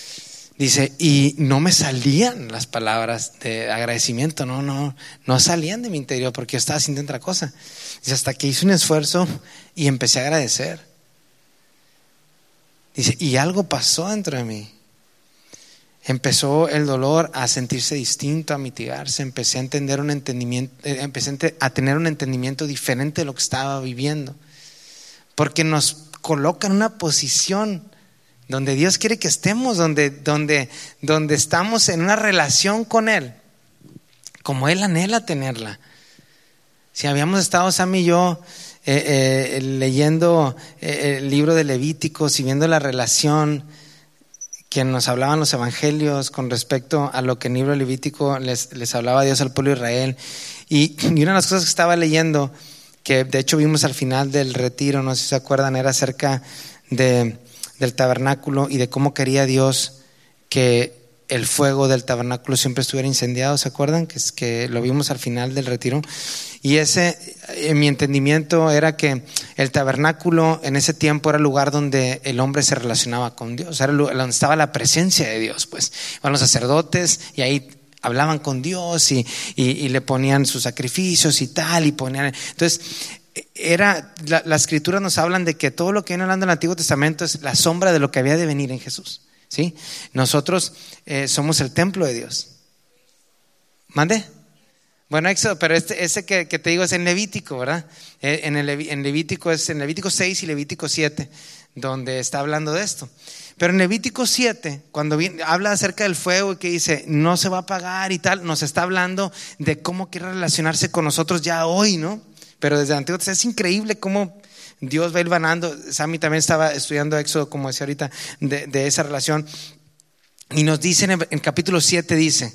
Dice, y no me salían las palabras de agradecimiento, no, no, no salían de mi interior porque yo estaba haciendo otra cosa. Dice, hasta que hice un esfuerzo y empecé a agradecer. Dice, y algo pasó dentro de mí. Empezó el dolor a sentirse distinto, a mitigarse. Empecé a entender un entendimiento, eh, empecé a tener un entendimiento diferente de lo que estaba viviendo, porque nos coloca en una posición donde Dios quiere que estemos, donde, donde, donde estamos en una relación con Él, como Él anhela tenerla. Si habíamos estado Sam y yo eh, eh, leyendo eh, el libro de Levíticos y viendo la relación que nos hablaban los evangelios con respecto a lo que en el libro Levítico les, les hablaba Dios al pueblo de Israel, y, y una de las cosas que estaba leyendo, que de hecho vimos al final del retiro, no sé si se acuerdan, era acerca de del tabernáculo y de cómo quería Dios que el fuego del tabernáculo siempre estuviera incendiado. ¿Se acuerdan? Que, es, que lo vimos al final del retiro. Y ese, en mi entendimiento, era que el tabernáculo en ese tiempo era el lugar donde el hombre se relacionaba con Dios, era donde estaba la presencia de Dios. Pues iban los sacerdotes y ahí hablaban con Dios, y, y, y le ponían sus sacrificios y tal, y ponían, entonces era, la, la escritura nos hablan de que todo lo que viene hablando en el Antiguo Testamento es la sombra de lo que había de venir en Jesús, ¿sí? Nosotros eh, somos el templo de Dios. ¿Mande? Bueno, Éxodo, pero este, este que, que te digo es en Levítico, ¿verdad? En, el, en Levítico es en Levítico seis y Levítico siete, donde está hablando de esto. Pero en Levítico siete, cuando viene, habla acerca del fuego y que dice no se va a apagar y tal, nos está hablando de cómo quiere relacionarse con nosotros ya hoy, ¿no? Pero desde el Antiguo Testamento es increíble cómo Dios va hilvanando. Sammy también estaba estudiando Éxodo, como decía ahorita, de, de esa relación. Y nos dice en el en capítulo siete, dice: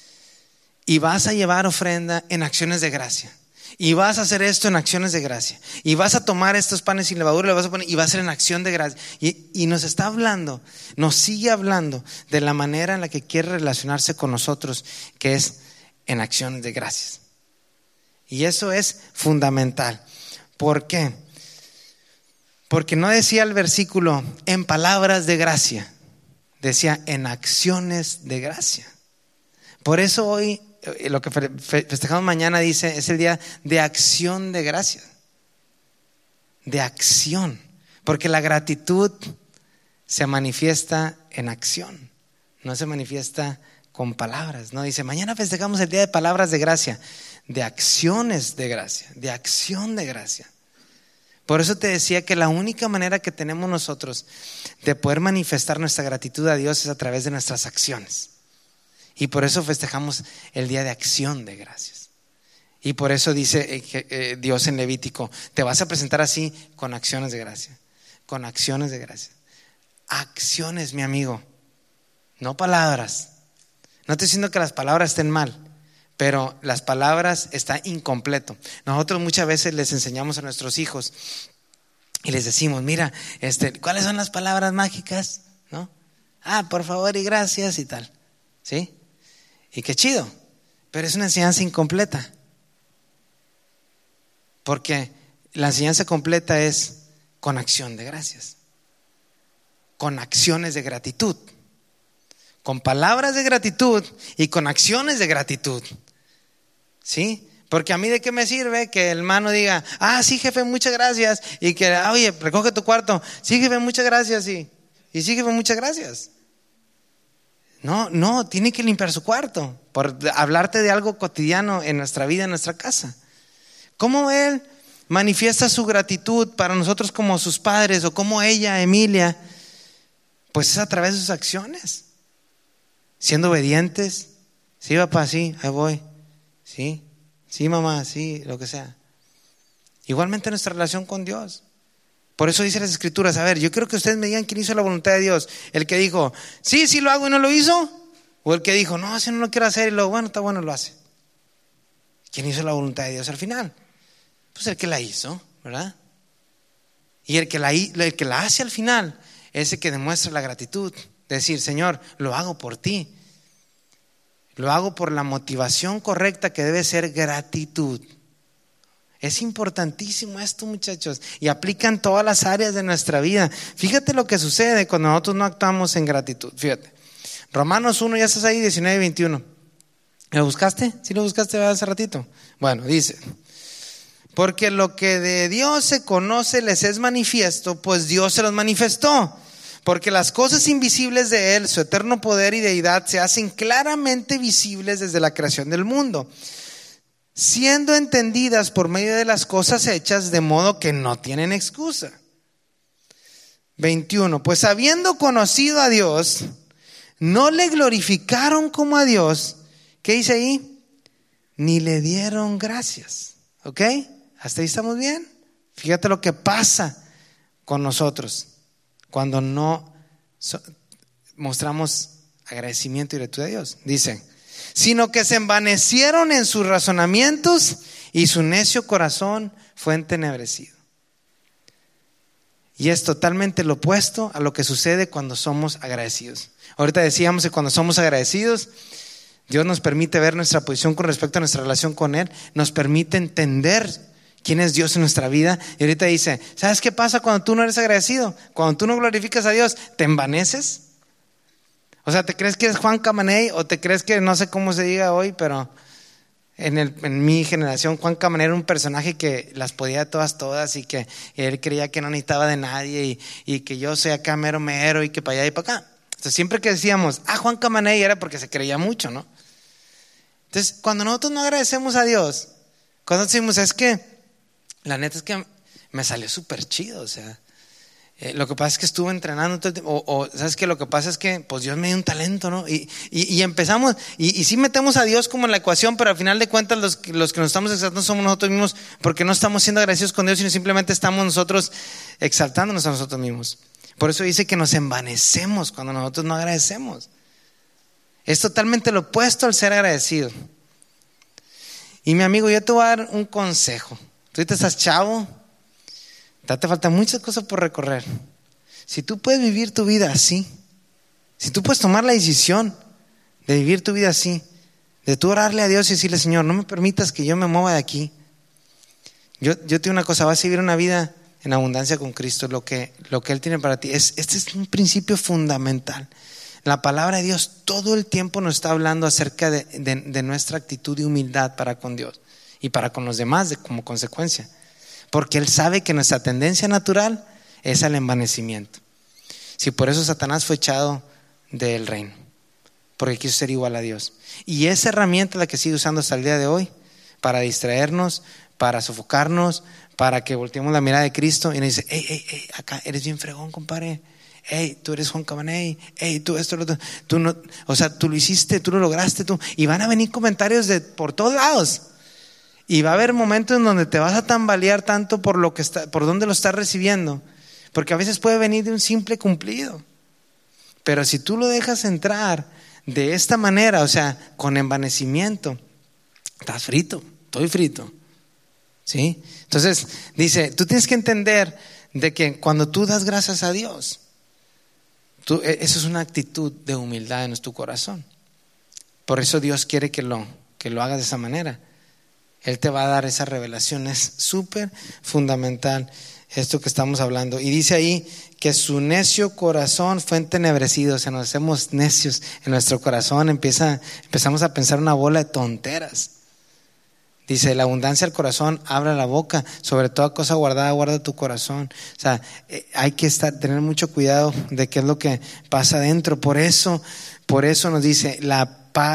y vas a llevar ofrenda en acciones de gracia, y vas a hacer esto en acciones de gracia, y vas a tomar estos panes sin levadura y los vas a poner, y va a ser en acción de gracia. Y, y nos está hablando, nos sigue hablando de la manera en la que quiere relacionarse con nosotros, que es en acciones de gracias. Y eso es fundamental. ¿Por qué? Porque no decía el versículo en palabras de gracia, decía en acciones de gracia. Por eso hoy lo que festejamos mañana dice es el día de acción de gracias, de acción, porque la gratitud se manifiesta en acción, no se manifiesta con palabras. No dice mañana festejamos el día de palabras de gracia, de acciones de gracia, de acción de gracia. Por eso te decía que la única manera que tenemos nosotros de poder manifestar nuestra gratitud a Dios es a través de nuestras acciones. Y por eso festejamos el día de acción de gracias. Y por eso dice Dios en Levítico: te vas a presentar así con acciones de gracia, con acciones de gracia. Acciones, mi amigo, no palabras. No estoy diciendo que las palabras estén mal, pero las palabras están incompleto. Nosotros muchas veces les enseñamos a nuestros hijos y les decimos: mira, este, ¿cuáles son las palabras mágicas? ¿No? Ah, por favor y gracias y tal. ¿Sí? Y qué chido, pero es una enseñanza incompleta, porque la enseñanza completa es con acción de gracias, con acciones de gratitud, con palabras de gratitud y con acciones de gratitud. ¿Sí? Porque a mí de qué me sirve que el hermano diga: ah, sí, jefe, muchas gracias, y que, oye, recoge tu cuarto, sí, jefe, muchas gracias, y, y sí, jefe, muchas gracias. No, no, tiene que limpiar su cuarto por hablarte de algo cotidiano en nuestra vida, en nuestra casa. ¿Cómo él manifiesta su gratitud para nosotros como sus padres, o como ella, Emilia? Pues es a través de sus acciones, siendo obedientes. Sí, papá, sí, ahí voy. Sí, sí, mamá, sí, lo que sea. Igualmente nuestra relación con Dios. Por eso dice las Escrituras: a ver, yo quiero que ustedes me digan quién hizo la voluntad de Dios. El que dijo, sí, sí lo hago y no lo hizo, o el que dijo, no, si no lo quiero hacer y luego, bueno, está bueno, lo hace. ¿Quién hizo la voluntad de Dios al final? Pues el que la hizo, ¿verdad? Y el que la, el que la hace al final es el que demuestra la gratitud. Decir: Señor, lo hago por ti, lo hago por la motivación correcta, que debe ser gratitud. Es importantísimo esto, muchachos, y aplica en todas las áreas de nuestra vida. Fíjate lo que sucede cuando nosotros no actuamos en gratitud. Fíjate, Romanos uno, ya estás ahí, diecinueve y veintiuno. ¿Lo buscaste? ¿Sí lo buscaste hace ratito? Bueno, dice: porque lo que de Dios se conoce les es manifiesto, pues Dios se los manifestó. Porque las cosas invisibles de Él, su eterno poder y deidad, se hacen claramente visibles desde la creación del mundo, siendo entendidas por medio de las cosas hechas, de modo que no tienen excusa. veintiuno. Pues habiendo conocido a Dios, no le glorificaron como a Dios. ¿Qué dice ahí? Ni le dieron gracias. ¿Ok? ¿Hasta ahí estamos bien? Fíjate lo que pasa con nosotros cuando no so- mostramos agradecimiento y gratitud a Dios. Dice: sino que se envanecieron en sus razonamientos y su necio corazón fue entenebrecido. Y es totalmente lo opuesto a lo que sucede cuando somos agradecidos. Ahorita decíamos que cuando somos agradecidos, Dios nos permite ver nuestra posición con respecto a nuestra relación con Él, nos permite entender quién es Dios en nuestra vida. Y ahorita dice: ¿sabes qué pasa cuando tú no eres agradecido? Cuando tú no glorificas a Dios, ¿te envaneces? O sea, ¿te crees que es Juan Camaney? ¿O te crees que, no sé cómo se diga hoy, pero en, el, en mi generación Juan Camaney era un personaje que las podía todas, todas, y que él creía que no necesitaba de nadie, y, y que yo soy acá mero mero y que para allá y para acá? Entonces siempre que decíamos, ah, Juan Camaney, era porque se creía mucho, ¿no? Entonces, cuando nosotros no agradecemos a Dios, cuando decimos, es que, la neta es que me salió súper chido, o sea, eh, lo que pasa es que estuve entrenando todo el tiempo, o, o sabes que lo que pasa es que, pues Dios me dio un talento, ¿no? Y, y, y empezamos, y, y sí metemos a Dios como en la ecuación, pero al final de cuentas los, los que nos estamos exaltando somos nosotros mismos, porque no estamos siendo agradecidos con Dios, sino simplemente estamos nosotros exaltándonos a nosotros mismos. Por eso dice que nos envanecemos cuando nosotros no agradecemos. Es totalmente lo opuesto al ser agradecido. Y mi amigo, yo te voy a dar un consejo. Tú ahorita estás chavo, te faltan muchas cosas por recorrer. Si tú puedes vivir tu vida así, si tú puedes tomar la decisión de vivir tu vida así, de tú orarle a Dios y decirle, Señor, no me permitas que yo me mueva de aquí. Yo, yo te digo una cosa, vas a vivir una vida en abundancia con Cristo, lo que, lo que Él tiene para ti. Es, este es un principio fundamental. La palabra de Dios todo el tiempo nos está hablando acerca de, de, de nuestra actitud de humildad para con Dios y para con los demás de, como consecuencia. Porque Él sabe que nuestra tendencia natural es al envanecimiento. Si por eso Satanás fue echado del reino, porque quiso ser igual a Dios. Y esa herramienta es la que sigue usando hasta el día de hoy para distraernos, para sofocarnos, para que volteemos la mirada de Cristo y nos dice, hey, hey, hey, acá eres bien fregón, compadre. Hey, tú eres Juan Cabaney. Hey, tú esto, lo otro. Tú no, o sea, tú lo hiciste, tú lo lograste, tú. Y van a venir comentarios de por todos lados. Y va a haber momentos en donde te vas a tambalear tanto por lo que está, por dónde lo estás recibiendo, porque a veces puede venir de un simple cumplido. Pero si tú lo dejas entrar de esta manera, o sea, con envanecimiento, estás frito, estoy frito. ¿Sí? Entonces, dice, tú tienes que entender de que cuando tú das gracias a Dios, tú, eso es una actitud de humildad en tu corazón. Por eso Dios quiere que lo, que lo hagas de esa manera. Él te va a dar esa revelación, es súper fundamental esto que estamos hablando. Y dice ahí que su necio corazón fue entenebrecido, o sea, nos hacemos necios en nuestro corazón, empieza, empezamos a pensar una bola de tonteras. Dice, la abundancia del corazón abre la boca, sobre toda cosa guardada guarda tu corazón. O sea, eh, hay que estar, tener mucho cuidado de qué es lo que pasa adentro. Por eso, por eso nos dice, la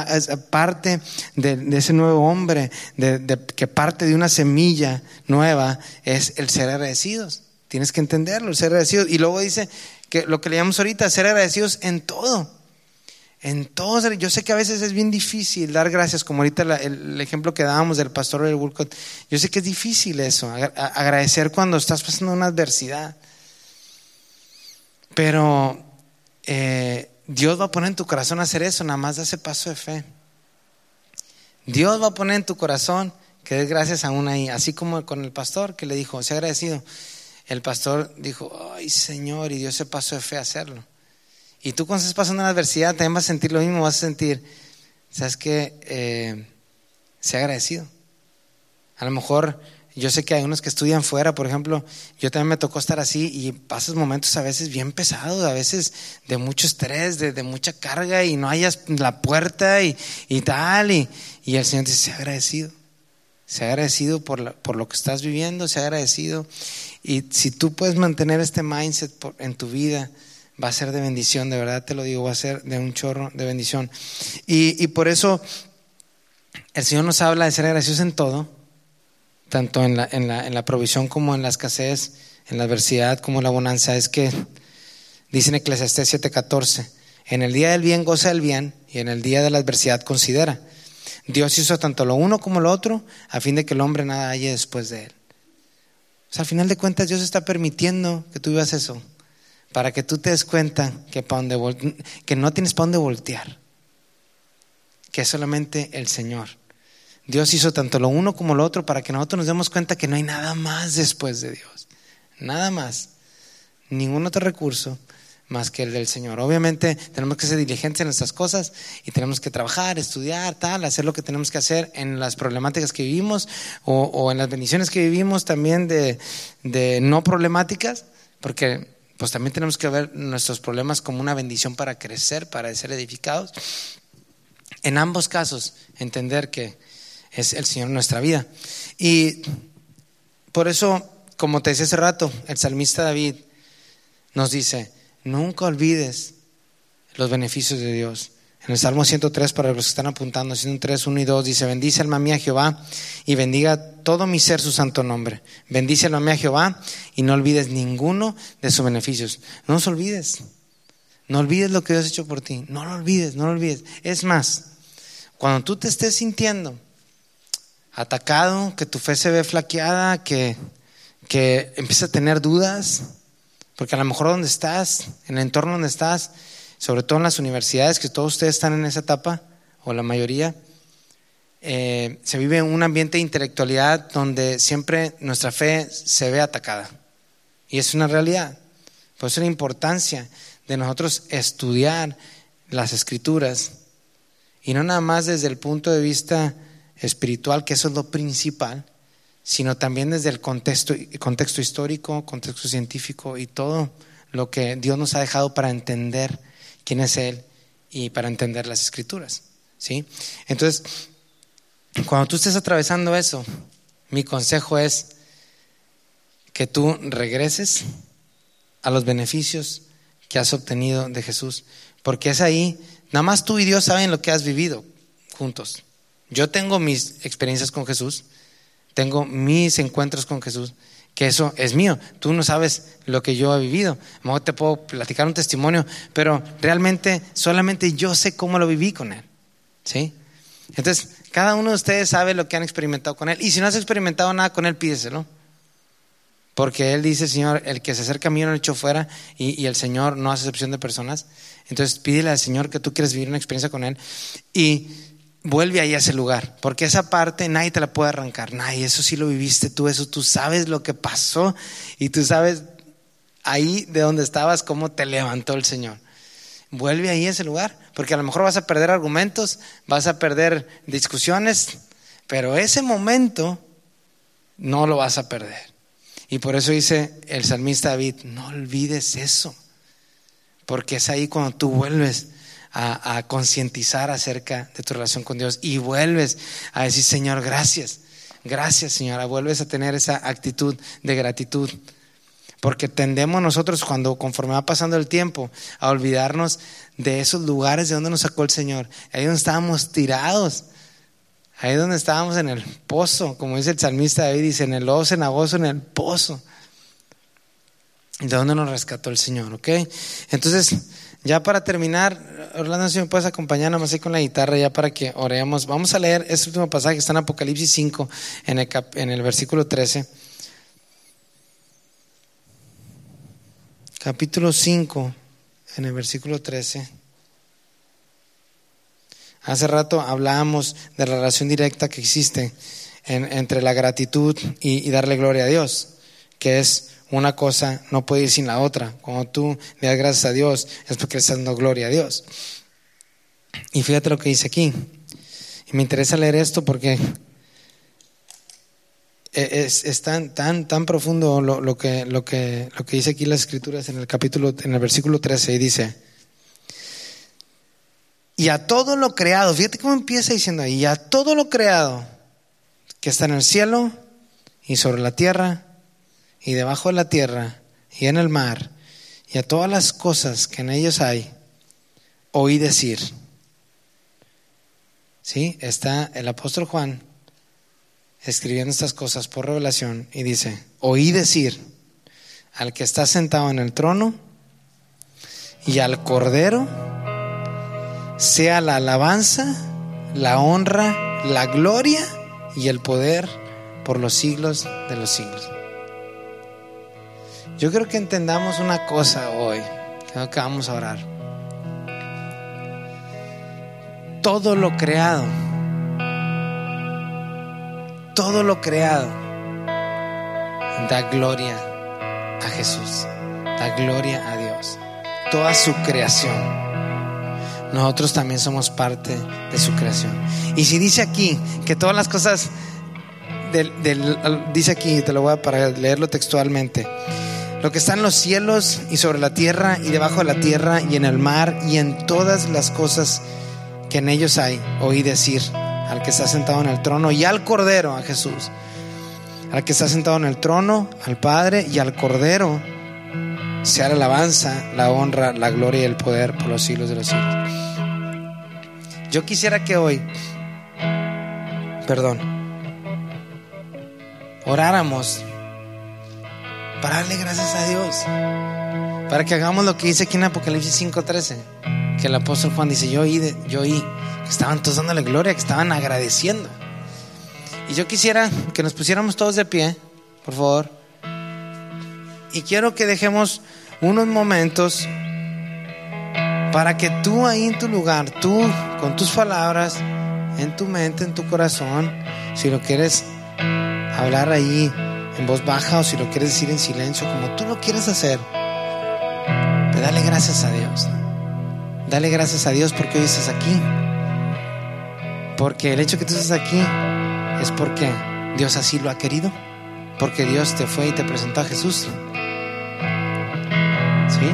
parte de, de ese nuevo hombre, de, de, que parte de una semilla nueva, es el ser agradecidos. Tienes que entenderlo, el ser agradecidos. Y luego dice que lo que le llamamos ahorita, ser agradecidos en todo. En todo. Yo sé que a veces es bien difícil dar gracias, como ahorita la, el, el ejemplo que dábamos del pastor del Woolcott. Yo sé que es difícil eso, agradecer cuando estás pasando una adversidad. Pero eh, Dios va a poner en tu corazón hacer eso, nada más da ese paso de fe. Dios va a poner en tu corazón que des gracias aún ahí, así como con el pastor que le dijo, sea agradecido. El pastor dijo, ay Señor, y dio ese paso de fe a hacerlo. Y tú cuando estás pasando una adversidad también vas a sentir lo mismo, vas a sentir, ¿sabes qué? Eh, sea agradecido. A lo mejor, yo sé que hay unos que estudian fuera, por ejemplo, yo también me tocó estar así y pasas momentos a veces bien pesados, a veces de mucho estrés, de, de mucha carga y no hayas la puerta y, y tal, y, y el Señor dice, sea agradecido. Sea agradecido por, la, por lo que estás viviendo, sea agradecido. Y si tú puedes mantener este mindset por, en tu vida, va a ser de bendición, de verdad te lo digo, va a ser de un chorro de bendición. Y, y por eso el Señor nos habla de ser agradecidos en todo, tanto en la, en, la, en la provisión como en la escasez, en la adversidad como en la bonanza. Es que dice en Eclesiastés siete catorce, en el día del bien goza el bien y en el día de la adversidad considera. Dios hizo tanto lo uno como lo otro a fin de que el hombre nada halle después de él. O sea, al final de cuentas Dios está permitiendo que tú vivas eso para que tú te des cuenta que, para donde vol- que no tienes para dónde voltear, que es solamente el Señor. Dios hizo tanto lo uno como lo otro para que nosotros nos demos cuenta que no hay nada más después de Dios, nada más, ningún otro recurso más que el del Señor. Obviamente tenemos que ser diligentes en nuestras cosas y tenemos que trabajar, estudiar, tal, hacer lo que tenemos que hacer en las problemáticas que vivimos o, o en las bendiciones que vivimos también de, de no problemáticas, porque pues también tenemos que ver nuestros problemas como una bendición para crecer, para ser edificados. En ambos casos, entender que es el Señor en nuestra vida. Y por eso, como te decía hace rato, el salmista David nos dice, nunca olvides los beneficios de Dios En el Salmo ciento tres, para los que están apuntando, ciento tres, uno y dos, dice: bendice alma mía Jehová y bendiga todo mi ser su santo nombre. Bendice alma mía Jehová y no olvides ninguno de sus beneficios. No los olvides. No olvides lo que Dios ha hecho por ti. No lo olvides, no lo olvides. Es más, cuando tú te estés sintiendo atacado, que tu fe se ve flaqueada, que, que empiezas a tener dudas, porque a lo mejor donde estás, en el entorno donde estás, sobre todo en las universidades, que todos ustedes están en esa etapa, o la mayoría, eh, se vive en un ambiente de intelectualidad donde siempre nuestra fe se ve atacada. Y es una realidad. Por eso la importancia de nosotros estudiar las Escrituras, y no nada más desde el punto de vista espiritual, que eso es lo principal, sino también desde el contexto, contexto histórico, contexto científico y todo lo que Dios nos ha dejado para entender quién es Él y para entender las Escrituras, ¿sí? Entonces, cuando tú estés atravesando eso, mi consejo es que tú regreses a los beneficios que has obtenido de Jesús, porque es ahí, nada más tú y Dios saben lo que has vivido juntos. Yo tengo mis experiencias con Jesús, tengo mis encuentros con Jesús, que eso es mío. Tú no sabes lo que yo he vivido. A lo mejor te puedo platicar un testimonio, pero realmente solamente yo sé cómo lo viví con Él, ¿sí? Entonces, cada uno de ustedes sabe lo que han experimentado con Él. Y si no has experimentado nada con Él, pídeselo. Porque Él dice: Señor, el que se acerca a mí no lo echo fuera, y, y el Señor no hace excepción de personas. Entonces pídele al Señor que tú quieres vivir una experiencia con Él y vuelve ahí a ese lugar, porque esa parte nadie te la puede arrancar. Nadie, eso sí lo viviste tú, eso tú sabes lo que pasó, y tú sabes ahí de donde estabas cómo te levantó el Señor. Vuelve ahí a ese lugar, porque a lo mejor vas a perder argumentos, vas a perder discusiones, pero ese momento no lo vas a perder. Y por eso dice el salmista David: no olvides eso, porque es ahí cuando tú vuelves a, a concientizar acerca de tu relación con Dios y vuelves a decir: Señor, gracias, gracias Señora. Vuelves a tener esa actitud de gratitud, porque tendemos nosotros, cuando conforme va pasando el tiempo, a olvidarnos de esos lugares de donde nos sacó el Señor, ahí donde estábamos tirados, ahí donde estábamos en el pozo, como dice el salmista David, dice: en el lodo cenagoso, en el pozo, de donde nos rescató el Señor, ¿ok? Entonces, ya para terminar, Orlando, si me puedes acompañar nada más ahí con la guitarra, ya para que oremos. Vamos a leer este último pasaje que está en Apocalipsis cinco, en el, cap, en el versículo trece. Capítulo cinco, en el versículo trece. Hace rato hablábamos de la relación directa que existe en, entre la gratitud y, y darle gloria a Dios, que es una cosa, no puede ir sin la otra. Cuando tú le das gracias a Dios, es porque le estás dando gloria a Dios. Y fíjate lo que dice aquí. Y me interesa leer esto porque es, es tan, tan, tan profundo lo, lo, que, lo, que, lo que dice aquí las Escrituras en el capítulo, en el versículo trece, y dice: y a todo lo creado, fíjate cómo empieza diciendo ahí: y a todo lo creado que está en el cielo y sobre la tierra y debajo de la tierra y en el mar, y a todas las cosas que en ellos hay, oí decir. ¿Sí? Está el apóstol Juan escribiendo estas cosas por revelación y dice: oí decir al que está sentado en el trono y al Cordero sea la alabanza, la honra, la gloria y el poder por los siglos de los siglos. Yo creo que entendamos una cosa hoy, creo que vamos a orar. Todo lo creado, todo lo creado da gloria a Jesús, da gloria a Dios. Toda su creación, nosotros también somos parte de su creación. Y si dice aquí que todas las cosas del, del, dice aquí, te lo voy a para leerlo textualmente: lo que está en los cielos y sobre la tierra y debajo de la tierra y en el mar y en todas las cosas que en ellos hay, oí decir al que está sentado en el trono y al Cordero, a Jesús, al que está sentado en el trono, al Padre y al Cordero, sea la alabanza, la honra, la gloria y el poder por los siglos de los siglos. Yo quisiera que hoy, perdón, oráramos para darle gracias a Dios, para que hagamos lo que dice aquí en Apocalipsis cinco trece, que el apóstol Juan dice: yo oí, de, yo oí que estaban todos dándole gloria, que estaban agradeciendo. Y yo quisiera que nos pusiéramos todos de pie, por favor, y quiero que dejemos unos momentos para que tú ahí en tu lugar, tú con tus palabras, en tu mente, en tu corazón, si lo quieres hablar ahí en voz baja o si lo quieres decir en silencio, como tú lo quieres hacer, pero dale gracias a Dios. Dale gracias a Dios porque hoy estás aquí, porque el hecho que tú estés aquí es porque Dios así lo ha querido, porque Dios te fue y te presentó a Jesús. ¿Sí?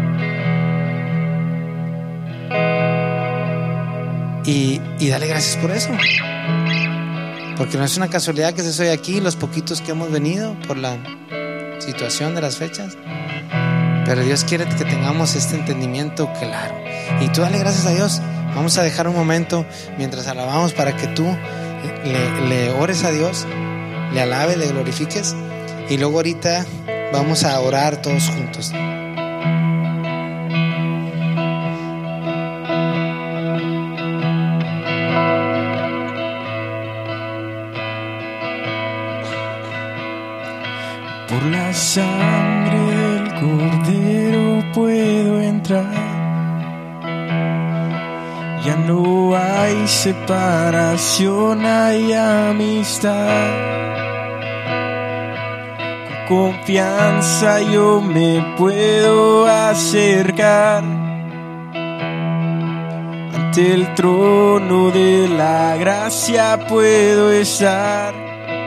Y, y dale gracias por eso, porque no es una casualidad que estés hoy aquí, los poquitos que hemos venido por la situación de las fechas, pero Dios quiere que tengamos este entendimiento claro. Y tú dale gracias a Dios. Vamos a dejar un momento mientras alabamos para que tú le, le ores a Dios, le alabes, le glorifiques, y luego ahorita vamos a orar todos juntos. Por la sangre del Cordero puedo entrar. Ya no hay separación, hay amistad. Con confianza yo me puedo acercar ante el trono de la gracia, puedo estar.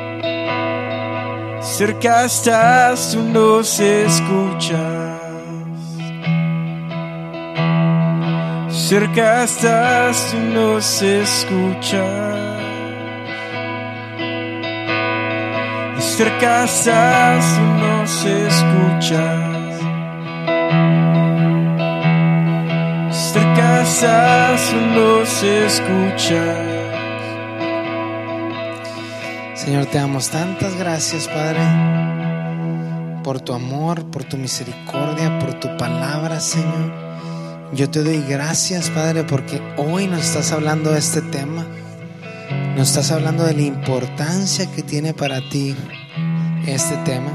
Cerca estás, tú nos escuchas. Cerca estás, tú nos escuchas. Y cerca estás, tú nos escuchas. Cerca estás, tú nos escuchas. Señor, te damos tantas gracias, Padre, por tu amor, por tu misericordia, por tu palabra, Señor. Yo te doy gracias, Padre, porque hoy nos estás hablando de este tema. Nos estás hablando de la importancia que tiene para ti este tema.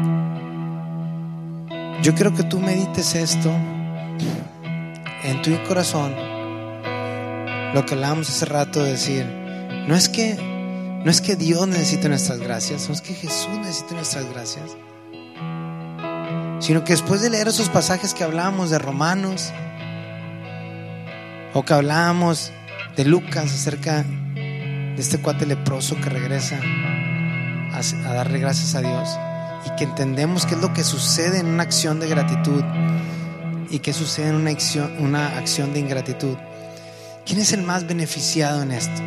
Yo quiero que tú medites esto en tu corazón. Lo que hablábamos hace rato de decir, no es que No es que Dios necesite nuestras gracias, no es que Jesús necesite nuestras gracias, sino que después de leer esos pasajes que hablábamos de Romanos, o que hablábamos de Lucas acerca de este cuate leproso que regresa a, a darle gracias a Dios, y que entendemos qué es lo que sucede en una acción de gratitud y qué sucede en una acción, una acción de ingratitud. ¿Quién es el más beneficiado en esto?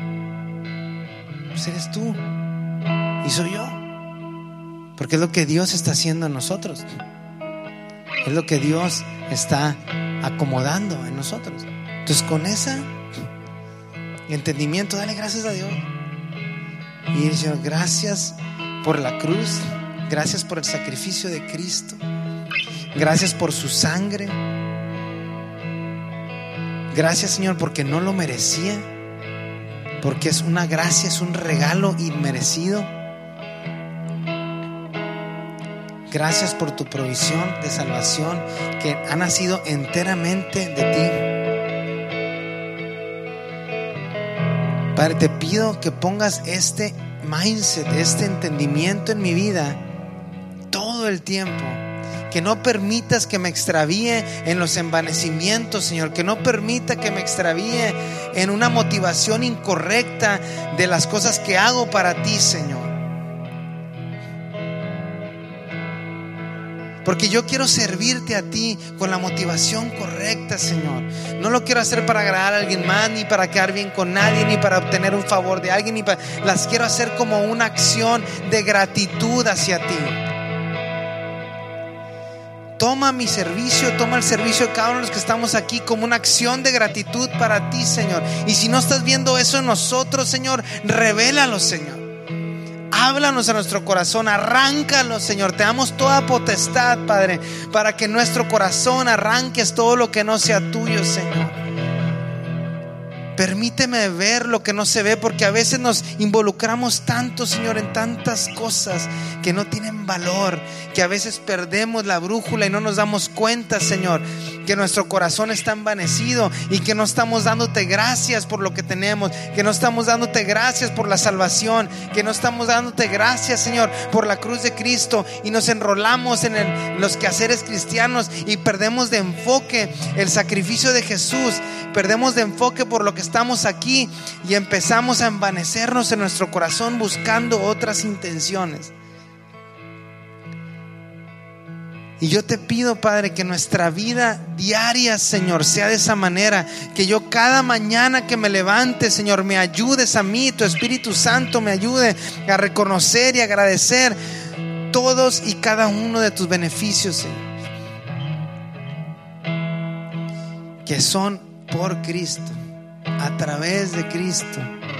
Pues eres tú y soy yo, porque es lo que Dios está haciendo en nosotros, es lo que Dios está acomodando en nosotros. Entonces, con ese entendimiento, dale gracias a Dios y dile: Señor, gracias por la cruz, gracias por el sacrificio de Cristo, gracias por su sangre, gracias, Señor, porque no lo merecía, porque es una gracia, es un regalo inmerecido. Gracias por tu provisión de salvación que ha nacido enteramente de ti. Padre, te pido que pongas este mindset, este entendimiento en mi vida todo el tiempo. Que no permitas que me extravíe en los envanecimientos, Señor. Que no permita que me extravíe en una motivación incorrecta de las cosas que hago para ti, Señor. Porque yo quiero servirte a ti con la motivación correcta, Señor. No lo quiero hacer para agradar a alguien más, ni para quedar bien con nadie, ni para obtener un favor de alguien, ni para... Las quiero hacer como una acción de gratitud hacia ti. toma mi servicio, toma el servicio de cada uno de los que estamos aquí como una acción de gratitud para ti, Señor. Y si no estás viendo eso en nosotros, Señor, revélalo, Señor. Háblanos a nuestro corazón, arráncalo, Señor. Te damos toda potestad, Padre, para que en nuestro corazón arranques todo lo que no sea tuyo, Señor. Permíteme ver lo que no se ve, porque a veces nos involucramos tanto, Señor, en tantas cosas que no tienen valor, que a veces perdemos la brújula y no nos damos cuenta, Señor, que nuestro corazón está envanecido y que no estamos dándote gracias por lo que tenemos, que no estamos dándote gracias por la salvación, que no estamos dándote gracias, Señor, por la cruz de Cristo, y nos enrolamos en, el, en los quehaceres cristianos y perdemos de enfoque el sacrificio de Jesús, perdemos de enfoque por lo que estamos aquí y empezamos a envanecernos en nuestro corazón buscando otras intenciones. Y yo te pido, Padre, que nuestra vida diaria, Señor, sea de esa manera, que yo cada mañana que me levante, Señor, me ayudes a mí, tu Espíritu Santo me ayude a reconocer y agradecer todos y cada uno de tus beneficios, Señor, que son por Cristo, a través de Cristo.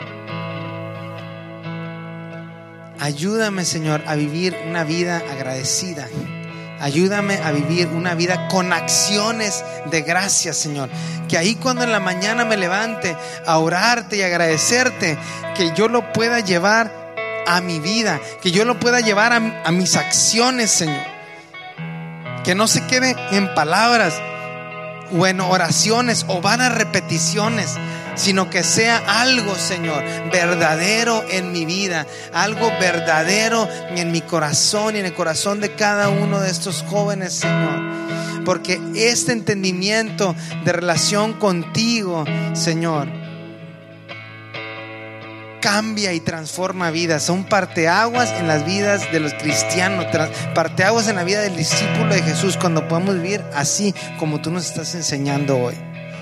Ayúdame, Señor, a vivir una vida agradecida. Ayúdame a vivir una vida con acciones de gracias, Señor. Que ahí cuando en la mañana me levante a orarte y agradecerte, que yo lo pueda llevar a mi vida, que yo lo pueda llevar a, a mis acciones, Señor. Que no se quede en palabras o en oraciones o vanas repeticiones, sino que sea algo, Señor, verdadero en mi vida, algo verdadero en mi corazón y en el corazón de cada uno de estos jóvenes, Señor. Porque este entendimiento de relación contigo, Señor, cambia y transforma vidas. Son parteaguas en las vidas de los cristianos, parteaguas en la vida del discípulo de Jesús, cuando podemos vivir así como tú nos estás enseñando hoy.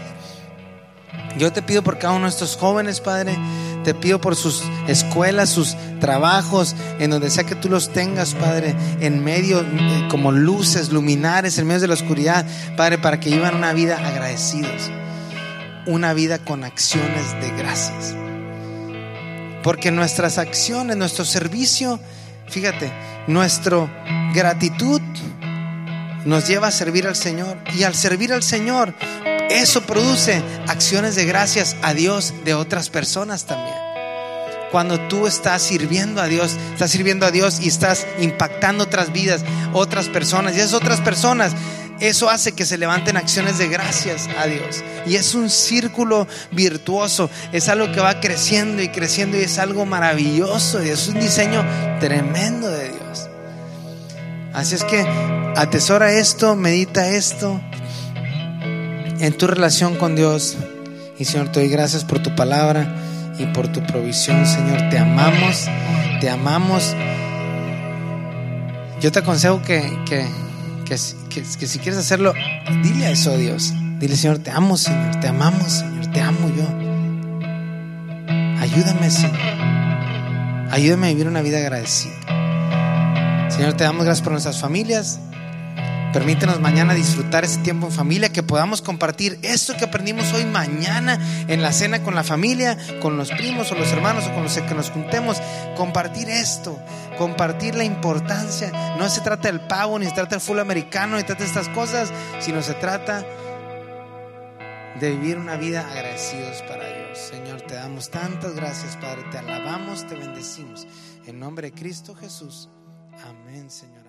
Yo te pido por cada uno de estos jóvenes, Padre. Te pido por sus escuelas, sus trabajos, en donde sea que tú los tengas, Padre, en medio, como luces, luminares, en medio de la oscuridad, Padre, para que vivan una vida agradecidos, una vida con acciones de gracias. Porque nuestras acciones, nuestro servicio, fíjate, nuestra gratitud nos lleva a servir al Señor, y al servir al Señor, eso produce acciones de gracias a Dios de otras personas también. Cuando tú estás sirviendo a Dios, estás sirviendo a Dios y estás impactando otras vidas, otras personas, y esas otras personas, eso hace que se levanten acciones de gracias a Dios. Y es un círculo virtuoso, es algo que va creciendo y creciendo, y es algo maravilloso, y es un diseño tremendo de Dios. Así es que atesora esto, medita esto en tu relación con Dios. Y Señor, te doy gracias por tu palabra y por tu provisión, Señor. Te amamos, te amamos. Yo te aconsejo que, que, que, que, que si quieres hacerlo, dile a eso a Dios. Dile: Señor, te amo, Señor, te amamos, Señor, te amo yo. Ayúdame, Señor. Ayúdame a vivir una vida agradecida. Señor, te damos gracias por nuestras familias. Permítenos mañana disfrutar ese tiempo en familia, que podamos compartir esto que aprendimos hoy mañana en la cena con la familia, con los primos o los hermanos o con los que nos juntemos. Compartir esto, compartir la importancia. No se trata del pavo, ni se trata del fútbol americano, ni se trata de estas cosas, sino se trata de vivir una vida agradecidos para Dios. Señor, te damos tantas gracias, Padre. Te alabamos, te bendecimos. En nombre de Cristo Jesús. Amén, Señor.